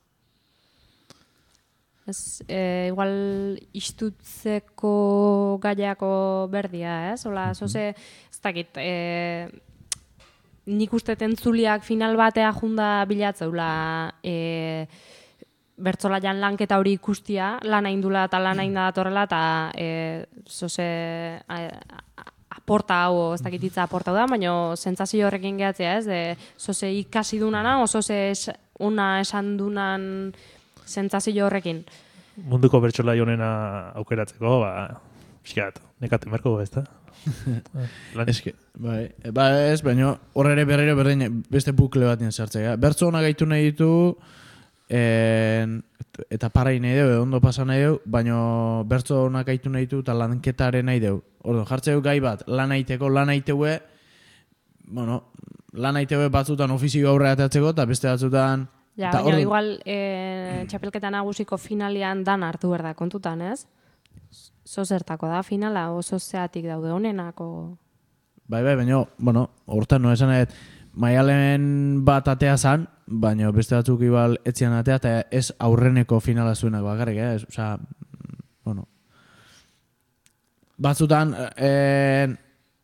Ez, e, igual istutzeko gaiako berdia, ez? Ola, zoze, ez dakit, e, nik uste entzuliak final batea junda bilatzeula e, bertzolaian lanketa hori ikustia, lana indula eta lana inda datorrela, eta e, zoze aporta hau, ez dakititza aporta da, baina sentsazio horrekin gehatzea, ez? De, zoze ikasi dunana, o zoze es, una esan dunan sentsazio horrekin. Munduko bertsolai honena aukeratzeko, ba, pixkat, nekate marko, ez da? Eske, bai, ba ez, baina horre ere berriro berdin beste bukle bat nien sartzea. Bertzo hona gaitu nahi ditu, en, eta parai nahi deu, ondo pasa nahi deu, baina bertzo hona gaitu nahi ditu eta lanketaren nahi deu. Ordo, jartzeu gai bat, lan aiteko, lan aiteue, bueno, lan aiteue batzutan ofizio aurre atatzeko, eta beste batzutan... Ja, baina ordo... igual e, txapelketa nagusiko finalian dan hartu berda kontutan, ez? Zo zertako da finala, oso zeatik daude honenako. Bai, bai, baina, bueno, hortan no esan edo, Maialen bat atea zan, baina beste batzuk ibal etzian atea, eta ez aurreneko finala zuenak bakarrik, eh? Osa, bueno. Batzutan, eh,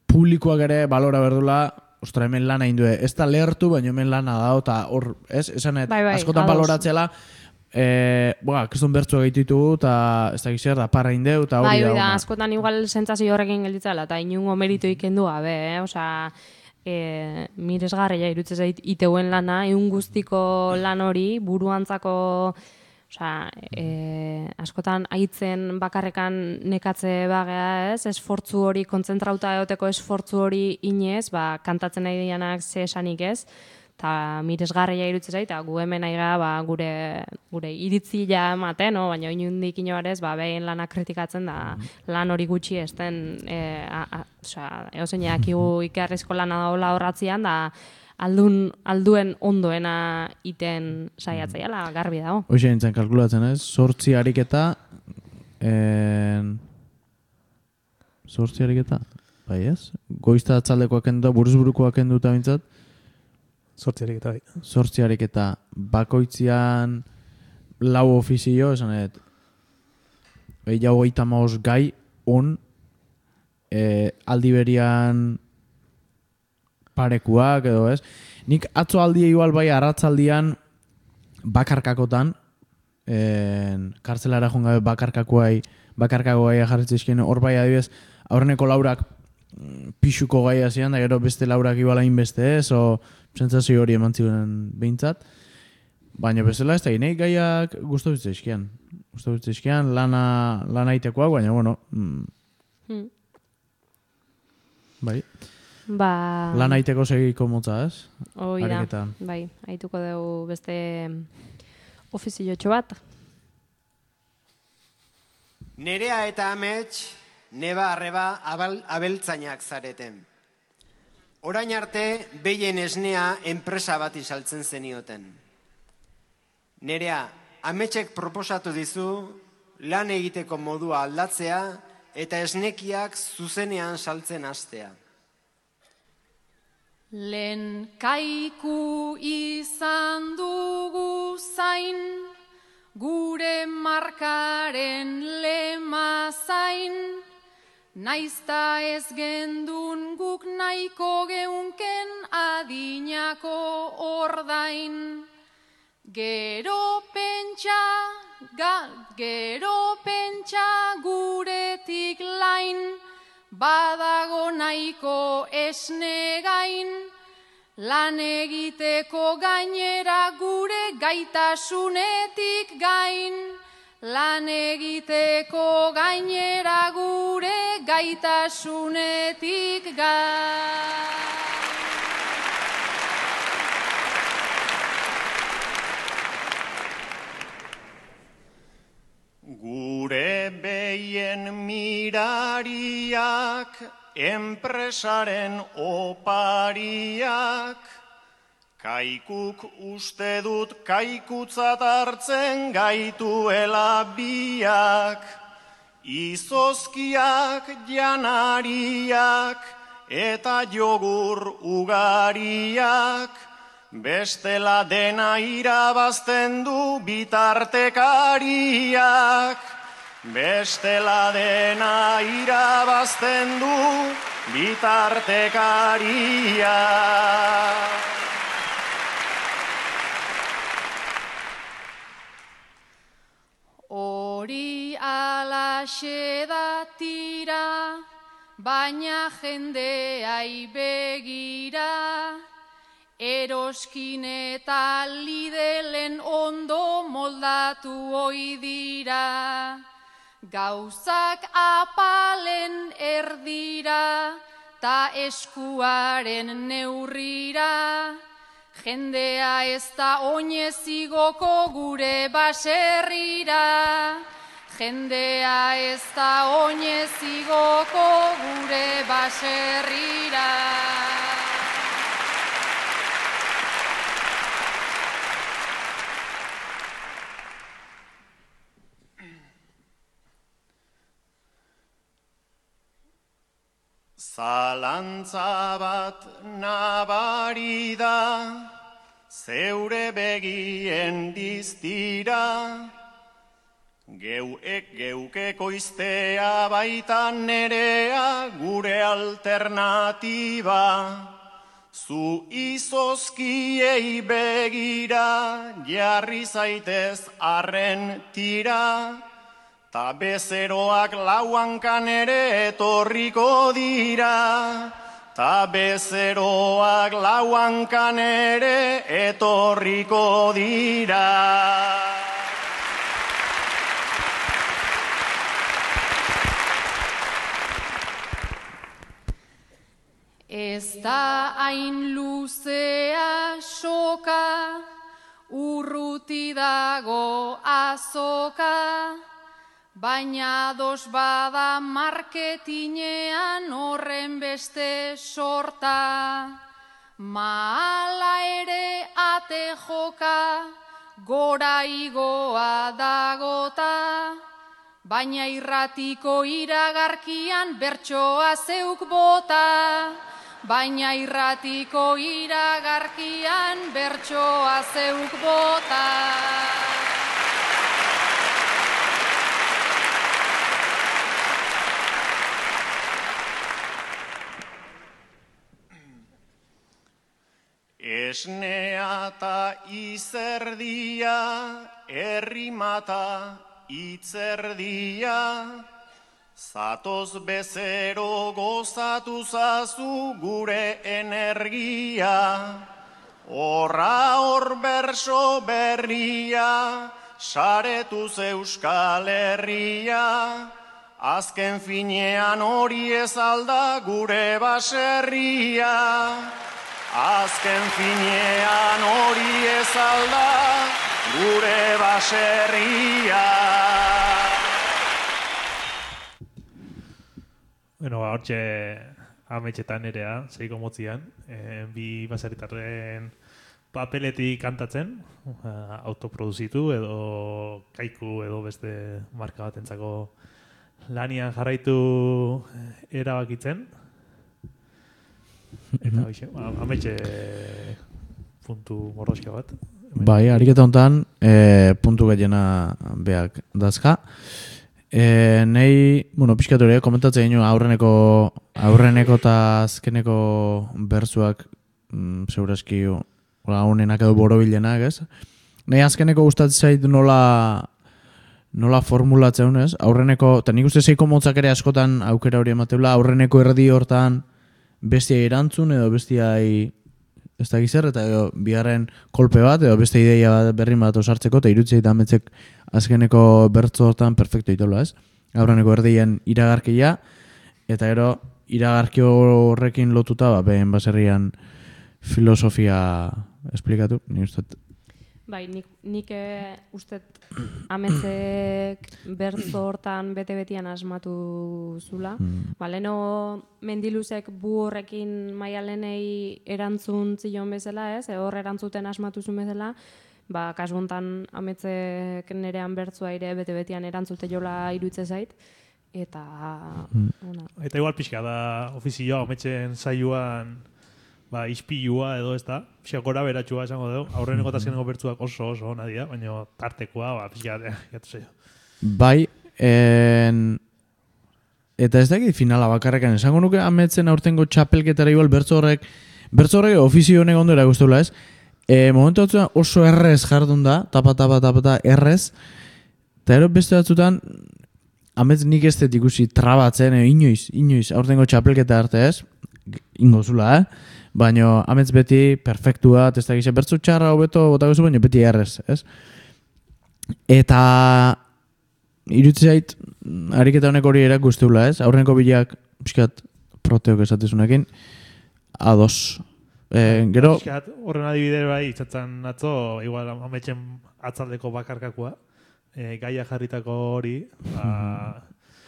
publikoak ere balora berdula, ostra, hemen lana indue. Ez da lehertu, baina hemen lana da, eta hor, ez? Esanet, bai, bai, askotan ados. baloratzela, e, boa, kriston bertzu egititu, eta ez da gizer, da parra indeu, eta hori bai, da. Bai, da, ona. askotan igual sentsazio horrekin gelditzala, eta inungo merito ikendu gabe, eh? Osa, e, miresgarria irutzen zait iteuen lana, egun guztiko lan hori, buruantzako... Osa, e, askotan aitzen bakarrekan nekatze bagea, ez? Esfortzu hori, kontzentrauta egoteko esfortzu hori inez, ba, kantatzen nahi dianak ze esanik ez, eta miresgarria irutzen zait, eta gu hemen aiga, ba, gure, gure iritzi ja ematen, no? Baina inundik inoarez, ba, behin lanak kritikatzen da lan hori gutxi ez den, e, a, a, osa, eozeneak igu ikerrizko lana daula horratzian, da, aldun, alduen ondoena iten saiatzea, garbi dago. Hoxe nintzen kalkulatzen ez, sortzi ariketa, en... sortzi ariketa, bai ez? Goizta atzaldekoak endu, buruzburukoak endu eta bintzat? Sortzi ariketa, bai. Sortzi ariketa, bakoitzian lau ofizio, esan edo, egia hogeita maoz gai, on, e, aldi berian parekuak edo ez. Nik atzo aldia igual bai arratzaldian bakarkakotan, en, kartzelara joan gabe bakarkakoai, bakarkakoai jarritzizkien hor bai adibidez, aurreneko laurak pixuko gai hasian, da gero beste laurak igual hainbeste ez, o sentsazio hori eman ziren behintzat. Baina bezala ez da, nahi gaiak guztu bitzizkian. Guztu bitzizkian, lana, lana itekoak, baina bueno, mm, Hmm. bai. Ba... Lan aiteko segiko motza, ez? Hoi da, Ariketan. bai, haituko dugu beste ofiziotxo bat. Nerea eta amets, neba arreba abal, abeltzainak zareten. Orain arte, behien esnea enpresa bat izaltzen zenioten. Nerea, ametsek proposatu dizu, lan egiteko modua aldatzea eta esnekiak zuzenean saltzen hastea. Lehen kaiku izan dugu zain, gure markaren lema zain, naizta ez gendun guk nahiko geunken adinako ordain. Gero pentsa, ga, gero pentsa guretik lain, badago nahiko esne gain, lan egiteko gainera gure gaitasunetik gain. Lan egiteko gainera gure gaitasunetik gain. Gure behien mirariak, enpresaren opariak, kaikuk uste dut kaikutzat hartzen gaituela biak, izozkiak janariak eta jogur ugariak, bestela dena irabazten du bitartekariak. Bestela dena irabazten du bitartekariak. Hori alaxe da tira, baina jendeai begira, eroskin eta lidelen ondo moldatu ohi dira. Gauzak apalen erdira, ta eskuaren neurrira, jendea ez da oinez igoko gure baserrira. Jendea ez da oinez igoko gure baserrira. Zalantza bat nabari da, zeure begien diztira, Geuek geukeko iztea baitan nerea gure alternatiba. Zu izozkiei begira jarri zaitez arren tira. Ta bezeroak lauankan ere etorriko dira. Ta bezeroak lauankan ere etorriko dira. Ez da hain luzea soka, urruti dago azoka, baina dos bada marketinean horren beste sorta. Maala ere ate joka, gora igoa dagota, baina irratiko iragarkian bertsoa zeuk bota. Baina irratiko iragarkian bertsoa zeuk bota. Esnea ta izerdia, errimata itzerdia, zatoz bezero gozatu zazu gure energia. Horra hor berso berria, saretuz Euskal Herria, azken finean hori ez alda gure baserria. Azken finean hori ez alda gure baserria. Bueno, hortxe ametxetan erea, zeiko motzian, eh, bi baserritarren papeletik kantatzen, uh, autoproduzitu edo kaiku edo beste marka batentzako lanian jarraitu erabakitzen. Eta hoxe, ametxe puntu mordoska bat. Bai, ariketa hontan e, puntu gehiena beak dazka. E, nei, bueno, pixkatu ere, komentatzen gino aurreneko, aurreneko eta azkeneko berzuak mm, seguraski honenak edo borobilenak, ez? Nei azkeneko gustatzen zait nola nola formulatzen, ez? Aurreneko, eta nik uste zeiko motzak ere askotan aukera hori emateula, aurreneko erdi hortan bestia erantzun edo bestiai ez da gizar, eta edo bigarren kolpe bat, edo beste ideia bat berrin bat osartzeko, eta irutzei eta ametzek azkeneko bertzo hortan perfecto itola, ez? Aurreneko erdien iragarkia, eta gero iragarki horrekin lotuta, ba, behen baserrian filosofia esplikatu, ni ustet. Bai, nik, nik e, ustet ametzek bertzo hortan bete-betian asmatu zula. Mm. Ba, leno mendiluzek bu horrekin Maialenei erantzun zion bezala, ez? E, hor erantzuten asmatu zuen bezala, ba, kasu hontan ametzek nerean bertzoa ere bete-betian erantzute jola iruditze zait. Eta... Mm. Ona. Eta igual pixka da ofizioa ametzen saioan ba, ispilua edo ez da, pixka gora beratxua esango dugu, aurreneko eta azkeneko bertzuak oso oso ona dira, baina tartekoa, ba, pixka, jatu zeio. Bai, en... eta ez dakit finala bakarrekan, esango nuke ametzen aurtengo txapelketara igual bertzo horrek, bertzo horrek ofizio honek ondo erakusteula ez, e, momentu batzutan oso errez jardun da, tapa, tapa, tapa, tapa, errez, eta ero beste batzutan, ametz nik ez dut ikusi trabatzen, e, inoiz, inoiz, aurtengo txapelketa arte ez, ingo zula, eh? Baina ametz beti perfektua, ez da gizia, bertzu txarra hobeto botako zu, baina beti errez, ez? Eta iruditzen zait, ariketa honek hori erakusteula, ez? Aurreneko bilak, pixkat, proteok esatezunekin, ados. E, gero... Pixkat, horren adibide bai, itzatzen atzo, igual ametxen atzaldeko bakarkakua, e, gaia jarritako hori, ba...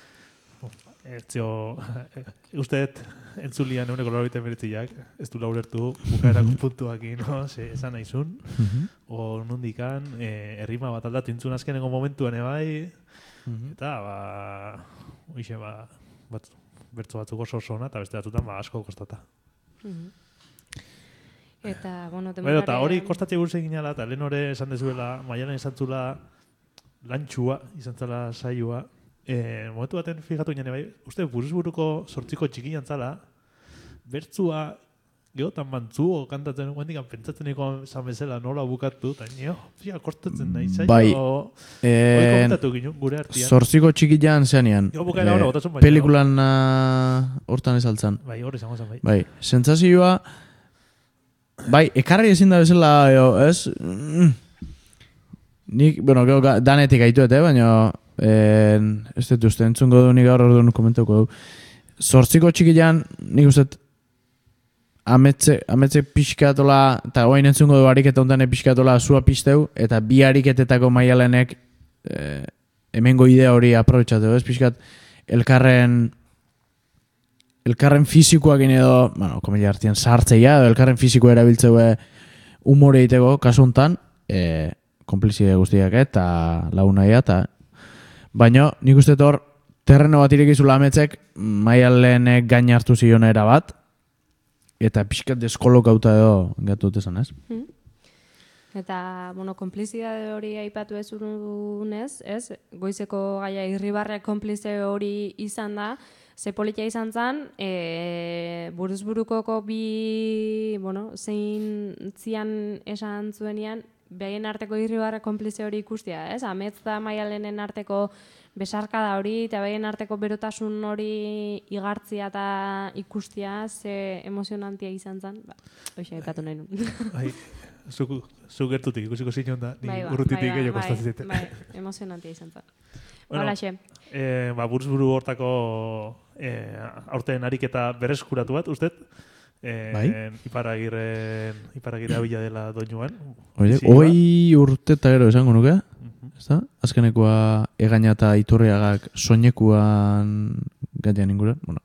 Etzio, usteet entzulian eguneko lorabiten beretziak, ez du laurertu bukaerako puntuakin, no? Se, esan nahizun, o nondikan, eh, errima bat aldatu intzun azkeneko momentuan ebai, eta, ba, oixe, ba, bat, bertzo batzuk oso oso ona, eta beste batzutan, ba, asko kostata. Eta, bueno, demorare... Eta hori kostatze guruz egin ala, eta lehen hori esan dezuela, Maialen esan zula, lantxua, izan zela saioa. E, momentu baten fijatu ginen, bai, uste buruz-buruko sortziko txikian zala, bertzua geotan mantzuo kantatzen guendikan pentsatzen niko esan bezala nola bukatu, eta nio, fia, kortatzen nahi zailo, bai, hori komentatu ginen gure artian. Zortziko txikian zenean, eh, pelikulan hortan uh, ezaltzan. Bai, hori zango zen, bai. Bai, sentsazioa, bai, ekarri ezin da bezala, jo, ez? Mm. Nik, bueno, gero danetik gaituet, eh, baina eh, ez dut uste, entzungo du nik gaur orduan komentauko du. Zortziko txikian, nik uste, ametze, ametze pixkatola, eta oain entzungo du ariketa ondane pixkatola zua pizteu, eta bi ariketetako maialenek eh, hemengo idea hori aprobetxatu, ez pixkat, elkarren elkarren fizikoakin edo, bueno, komila hartien sartzeia, edo elkarren fizikoa erabiltzeue humore egiteko, kasu hontan, eh, konplizide guztiak eta lagunaia, eta baina nik uste hor terreno bat irekizula ametzek maialenek gain hartu ziona era bat, eta pixkat deskolokauta edo gatut esan, ez? Hmm. Eta, bueno, konplizidade hori aipatu ez urunez, ez? Goizeko gaia irribarriak konplize hori izan da, ze politia izan zen, e, buruz-burukoko bi, bueno, zein zian esan zuenian, behaien arteko irribarriak konplize hori ikustia, ez? Ametz da maialenen arteko besarkada hori, eta behaien arteko berotasun hori igartzia eta ikustia, ze emozionantia izan zen, ba, hoxe, aipatu nahi nun. Bai, zu, zu gertutik ikusiko zinon da, ni bai, ba, urrutitik bai, gehiago bai, kostatzen zite. Bai, emozionantia izan zen. Bueno, Holaxe. Eh, ba, buruz-buru hortako eh, aurten ariketa berreskuratu bat, ustez? Eh, bai? Iparagirren, Iparagirre abila dela doinuan. Oie, hoi urte eta gero esango nuke, uh-huh. Azkenekoa egaina eta iturriagak soinekuan gaian inguruan, bueno.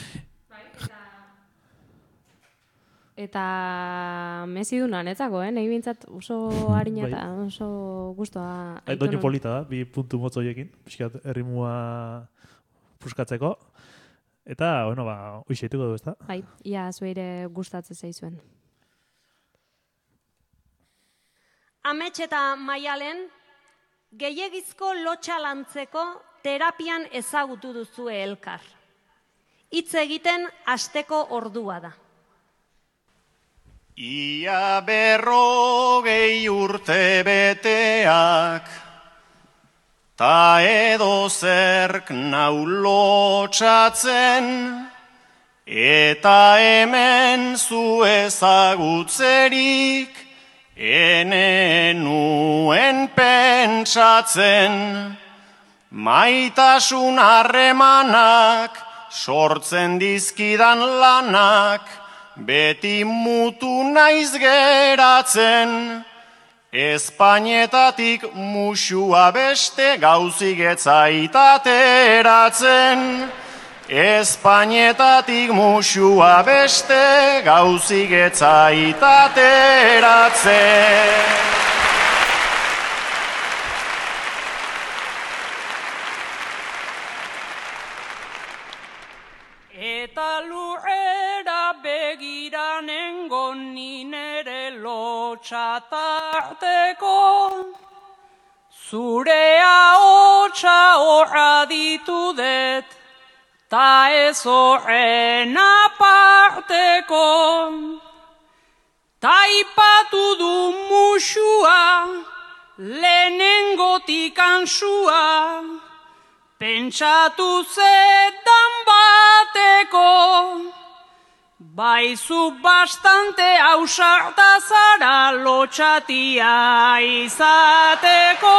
Eta mezidunan etzako, eh? Nahi bintzat oso harina eta oso guztua. Doinu polita da, bi puntu motz horiekin, pixkat errimua puskatzeko. Eta, bueno, ba, uixeituko du, ezta? Bai, ia zueire gustatzen zaizuen. Amets eta Maialen, gehiegizko lotxa lantzeko terapian ezagutu duzue elkar. Hitz egiten hasteko ordua da. Ia berrogei urte beteak, ta edo zerk nau lotxatzen, eta hemen zu ezagutzerik, ene nuen pentsatzen, maitasun harremanak, sortzen dizkidan lanak, beti mutu naiz geratzen, Espainetatik musua beste gauzik etzaiteratzen. Espainetatik musua beste gauzik etzaiteratzen. Eta lurrera begira nengo ni nere lotxatarteko, zurea hotxa horra ditudet, ta ez horren aparteko. Taipatu du musua, lehenengotik ansua, pentsatu zetan bateko, baizu bastante ausarta zara lotxatia izateko.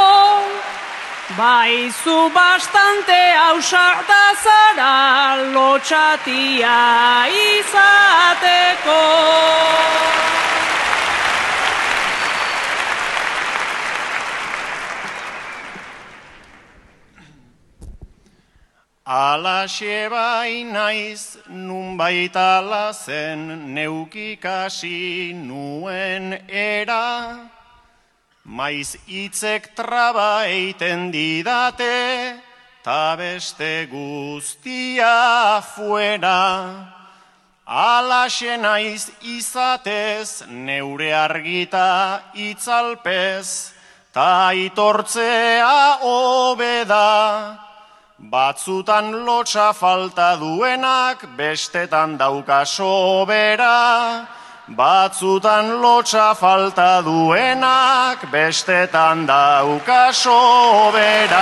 Baizu bastante ausarta zara lotxatia izateko. Alaxe bai naiz nunbait ala zen neukikasi nuen era, maiz hitzek traba eiten didate, ta beste guztia fuera. Alaxe naiz izatez neure argita itzalpez, ta itortzea hobeda. Batzutan lotsa falta duenak, bestetan dauka sobera. Batzutan lotsa falta duenak, bestetan dauka sobera.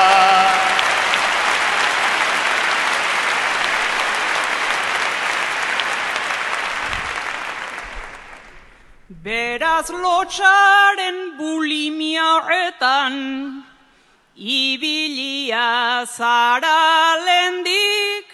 Beraz lotsaren bulimia horretan, ibilia zara lendik,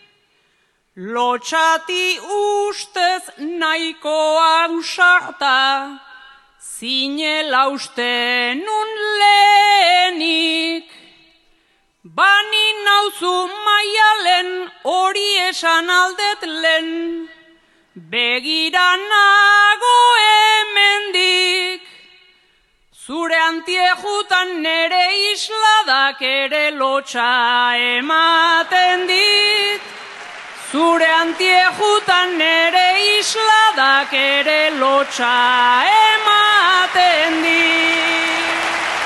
lotxati ustez nahikoa usarta, zinela uste nun lehenik. Bani nauzu maialen hori esan aldet lehen, begira nago hemendik. Zure antiejutan nere isladak ere lotxa ematen dit. Zure antiejutan nere isladak ere lotxa ematen dit.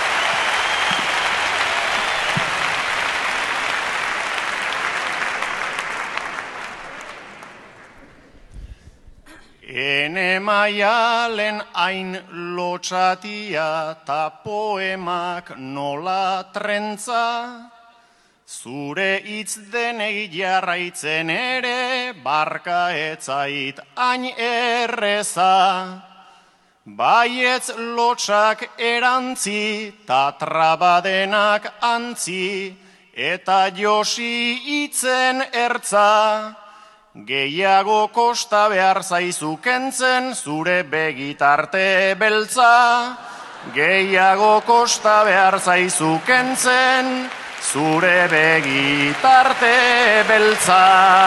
Ene maialen hain lotxatia ta poemak nola trentza, zure hitz denei jarraitzen ere barka etzait hain erreza. Baietz lotxak erantzi ta trabadenak antzi eta Josi hitzen ertza. Gehiago kosta behar zaizu kentzen zure begitarte beltza. Gehiago kosta behar zaizu kentzen zure begitarte beltza.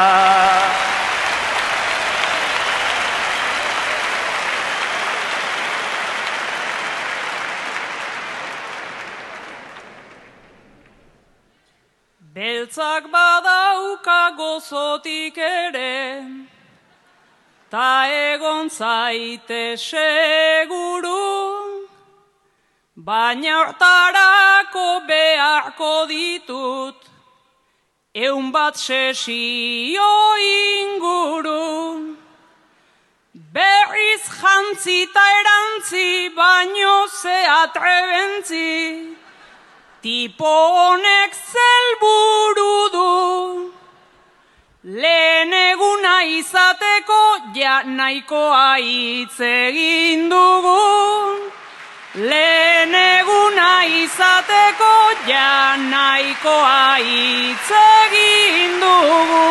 Beltzak badauka gozotik ere, ta egon zaite seguru, baina hortarako beharko ditut, eun bat sesio inguru. Berriz jantzi ta erantzi, baino ze atrebentzi, tipo honek zelburu du. Lehen eguna izateko ja nahikoa hitz egin dugu. Lehen eguna izateko ja nahikoa hitz egin dugu.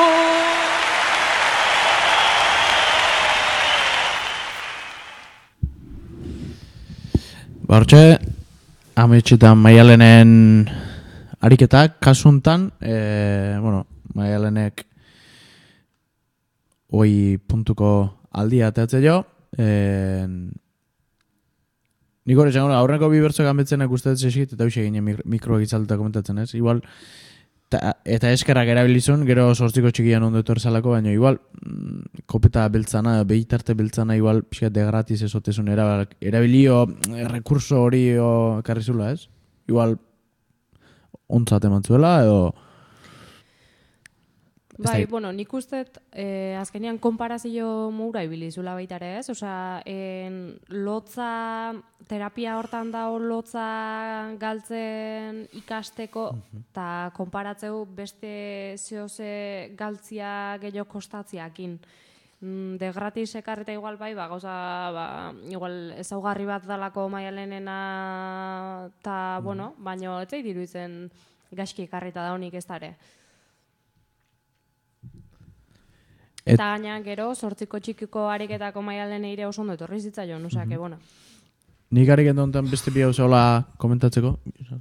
Bartxe, ametxetan Maialenen ariketak, kasuntan, e, bueno, Maialenek hoi puntuko aldia ateatze jo. E, nik hori txango, aurreneko bi bertzoak anbetzenak ustetzen esikit, eta hoxe ginen mikroak itzaleta komentatzen ez. Igual, ta, eta eskerrak erabilizun, gero sortziko txikian ondo etortzalako, baina igual, kopeta beltzana, behitarte beltzana, igual, pixkat de gratis esotezun erabilio, rekurso hori karrizula ez. Igual, ontzat eman zuela, edo... Bai, bueno, nik ustet, eh, azkenean konparazio moura ibilizula baita ere ez, osea, en, lotza, terapia hortan dago lotza galtzen ikasteko, eta uh-huh. konparatzeu beste zehoze galtzia gehiago kostatziakin. De gratis ekarreta igual bai, ba, gauza, ba, igual ezaugarri bat dalako Maialenena, eta, uh-huh. bueno, baino, etzai diruitzen gaizki ekarreta da honik ez dare. Et... Eta gaina gero, sortziko txikiko ariketako Maialen eire oso ondo etorri zitzaion, osea, mm-hmm. que bueno. Nik ariketan honetan beste bi hau zehola komentatzeko.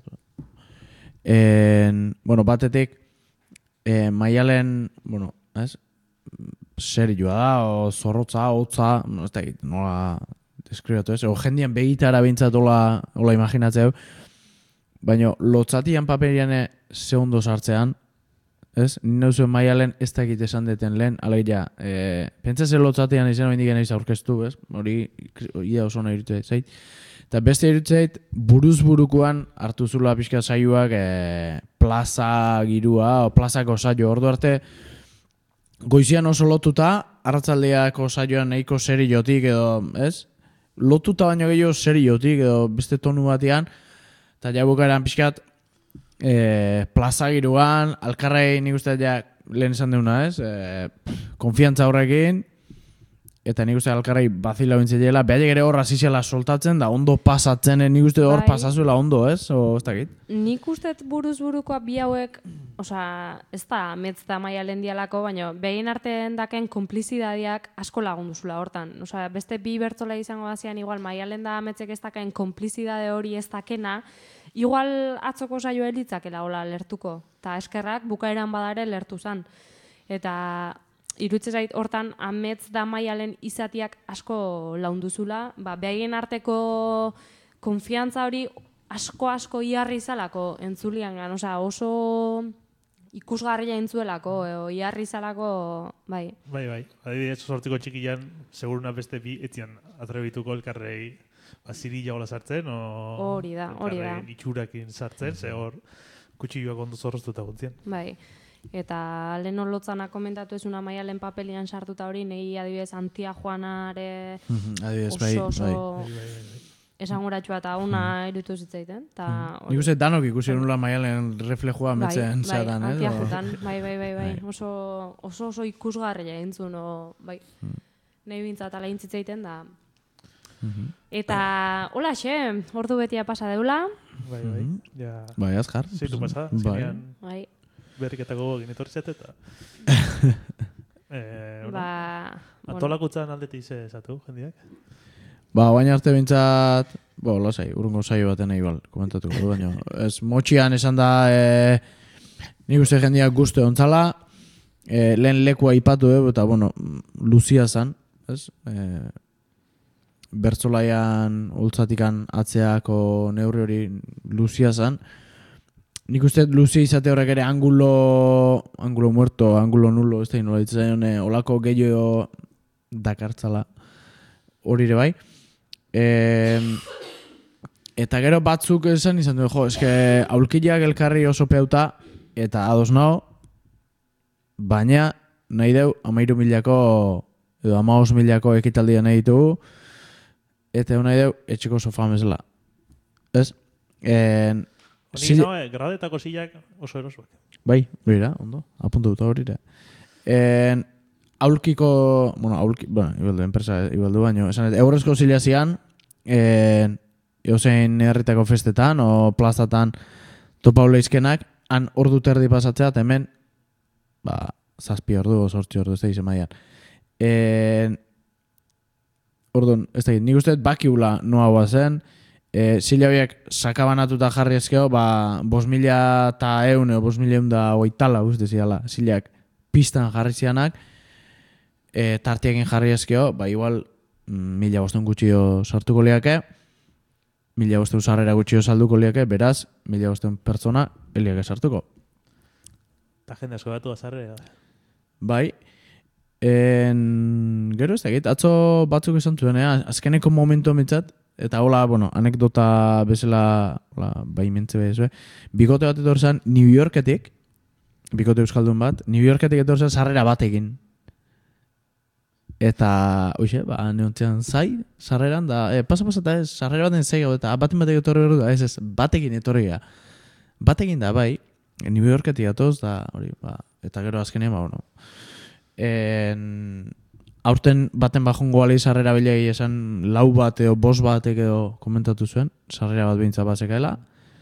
En, bueno, batetik, eh, Maialen, bueno, ez, serioa da, o zorrotza, hotza, no, ez da, nola deskribatu ez, o jendian begitara bintzat hola, hola imaginatzeu, baina lotzatian paperian ze ondo sartzean, Ez? Nina zuen maialen ez dakit esan deten lehen, alegia, e, pentsa zer lotzatean izan oindik naiz aurkeztu, ez? Hori, ia oso nahi irutu zait. Eta beste irutu zait, buruz burukoan hartu zula pixka saioak e, plaza girua, o plazako saio, ordu arte, goizian oso lotuta, arratzaldeako saioan nahiko seriotik edo, ez? Lotuta baino gehiago seriotik edo beste tonu batean, eta jabukaeran pixkat, E, plaza giruan, alkarrei nik uste ja lehen esan deuna, ez? E, konfiantza horrekin, eta nik uste alkarrei bazila bintzela, behar ere hor azizela soltatzen, da ondo pasatzen, nik uste hor bai. pasazuela ondo, ez? O, ez dakit? Nik uste buruz burukoa bi hauek, osea, ez da metz da maialen dialako, baina behin artean daken konplizidadiak asko lagunduzula hortan. Osea, beste bi bertzola izango bazian, igual maialen da metzek ez daken konplizidade hori ez dakena, igual atzoko saio elitzakela hola lertuko. Ta eskerrak bukaeran badare lertu zan. Eta irutze zait hortan amets da maialen izatiak asko launduzula, ba, behaien arteko konfiantza hori asko-asko iarri izalako entzuliangan, osea, oso ikusgarria entzuelako, edo iarri izalako, bai. Bai, bai. Adibidez, sortiko txikian, seguruna beste bi etzian atrebituko elkarrei azirila gola sartzen, o... Hori da, hori da. Elkarrein itxurakin sartzen, ze hor kutxilloak ondo zorroztuta guntzien. Bai. Eta lehen lotzana komentatu ez una maialen papelian sartuta hori, nehi adibidez Antia Juanare adibidez, oso bai, oso bai. esanguratsua eta ona irutu zitzaiten. Nik uste danok ikusi nula maialen reflejua metzen bai, zeatan, bai, ez? Antia Jutan, bai, bai, bai, bai. Oso, oso, oso ikusgarria entzun, o, bai. Nahi bintzat ala intzitzaiten da. Eta, hola, xe, ordu betia pasa deula. Bai, bai. Ja, bai, azkar. Zeitu pasa, bai. zinean bai. berriketako ginetorrizet eta... eh, ba, antolakutzan aldetik ze esatu, jendiak? Ba, baina arte bintzat, bo, lasai, urrungo saio baten igual, komentatuko du, baina, ez, motxian esan da, e, nik uste jendiak guztu ontzala, e, lehen lekua ipatu, e, eta, bueno, luzia zan, ez, e, bertzolaian ultzatikan atzeako neurri hori luzia zan. Nik uste luzia izate horrek ere angulo, angulo muerto, angulo nulo, ez da inola ditzen, olako gehiago dakartzala hori ere bai. E, eta gero batzuk esan izan du, jo, eske aulkileak elkarri oso peuta, eta ados nao, baina nahi deu amairu milako, edo amaos milako ekitaldia nahi ditugu, eta egun nahi deu etxeko sofa mesela. Ez? En, Honi sil... no, eh, gradetako zilak oso erosuak. Bai, hori da, ondo, apuntu dut hori da. En, aulkiko, bueno, aulki, bueno, ibaldu, enpresa, ibaldu baino, esan, eurrezko zila zian, en, eusein herritako festetan, o plazatan topa uleizkenak, han ordu terdi pasatzea, eta hemen, ba, zazpi ordu, sortzi ordu, ez da izan maian. En, Orduan, ez da, nik uste bakiula noa guazen, e, zila horiek sakabanatuta jarri ezkeo, ba, bos mila eta eun, bos mila eun da oitala, uste ziala, zilak pistan jarri zianak, e, tartiakin jarri ezkeo, ba, igual, mila bostuen gutxio sartuko liake, mila bostuen sarrera gutxio salduko liake, beraz, mila bostuen pertsona, heliake sartuko. Eta jende asko batu azarre. Bai, En, gero ez da, atzo batzuk esan zuen, eh? Azkeneko momentu mitzat, eta hola, bueno, anekdota bezala, hola, bai mentze bezala, bikote bat etorzan New Yorketik, bikote euskaldun bat, New Yorketik etorzan sarrera batekin. Eta, oixe, ba, neontzean zai, sarreran, da, eh, pasa-pasa eta ez, sarrera baten zai gau, eta baten batek etorri behar da, ez ez, batekin etorri gara. Batekin da, bai, New Yorketik atoz, da, hori, ba, eta gero azkenean, ba, bueno, En, aurten baten bajongo alei sarrera bilegi esan lau bat edo bos batek edo komentatu zuen, sarrera bat bintza bazekaela.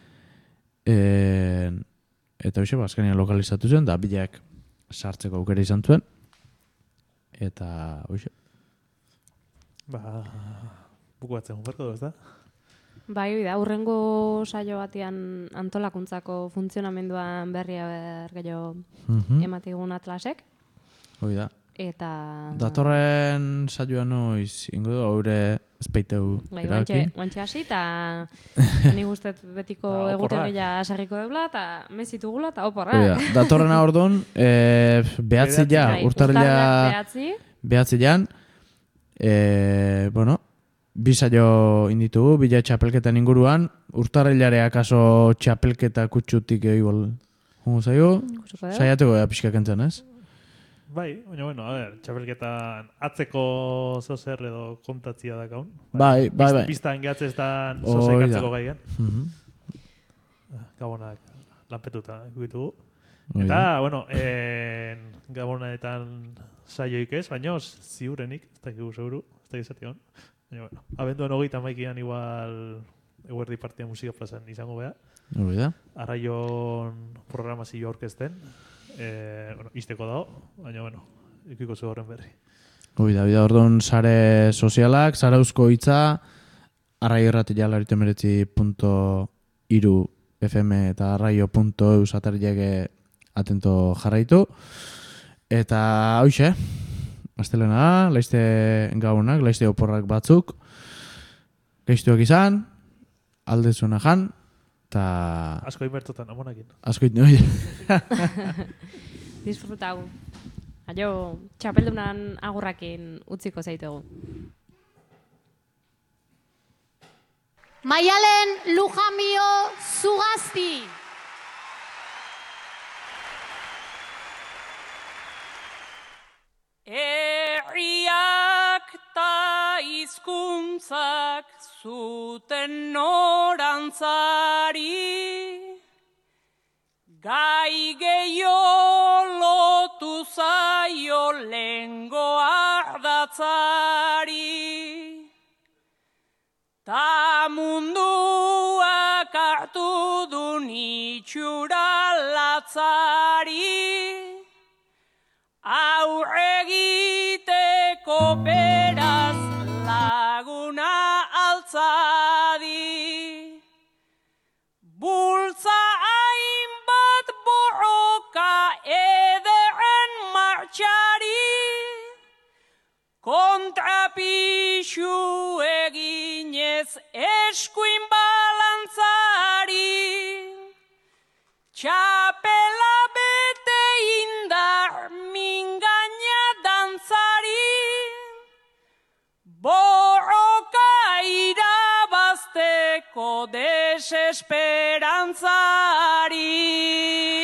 En, eta hoxe, azkenean lokalizatu zuen, da bileak sartzeko aukera izan zuen. Eta hoxe. Ba, buku batzen junberko ez da? Bai, da, urrengo saio batean antolakuntzako funtzionamenduan berria ber gehiago Mhm. ematigun atlasek. Hoi da. eta... Datorren saioa noiz, ingo du, haure ezpeiteu eraki. Guantxe hasi, eta ni guztet betiko egutegia sarriko dugula, eta mezitugula, eta oporrak. Datorrena orduan, behatzi ja, urtarrila behatzi jan, bueno, bi saio inditugu, bila txapelketan inguruan, urtarrilare akaso txapelketa kutsutik egibol. Hongo zaio, saiateko ea pixka kentzen, ez? Bai, baina, bueno, a ver, txapelketan atzeko zozer edo kontatzia da gaun. Bai, bai, bai. Pistan gehatzestan zozer atzeko gaien. Gabonak lanpetuta ikuitugu. Eta, bueno, gabonetan saioik ez, baina ziurenik, ez dakigu seguru, ez dakigu zati hon. Baina, bueno, abenduan hogeita maikian igual eguerdi partia musika plazan izango beha. Oida. Arraion programazio orkesten. Eh, bueno, izteko dago, baina, bueno, ikiko zu horren berri. Oida, bida, orduan sare sozialak, zarauzko hitza, arraio erratia laritemeretzi punto iru F M eta arraio punto eus atarriak atento jarraitu. Eta, hoxe, astelena da, laizte gaunak, laizte oporrak batzuk, gaiztuak izan, aldezuena jan, eta... Asko inbertotan, amonakin. Asko inbertotan, disfrutau. Aio, txapeldunan agurrakin utziko zaitegu. Maialen Lujambio Zugazti. Herriak ta hizkuntzak zuten norantzari, gai gehiago lotu zaio lengo ardatzari, ta munduak hartu du nitxura latzari, aurregiteko beraz laguna altzadi. Bultza hainbat borroka ederren martxari, kontrapixu eginez eskuin balantzari, txapela bete indar mingaina dantzari, borroka irabazteko desesperantzari.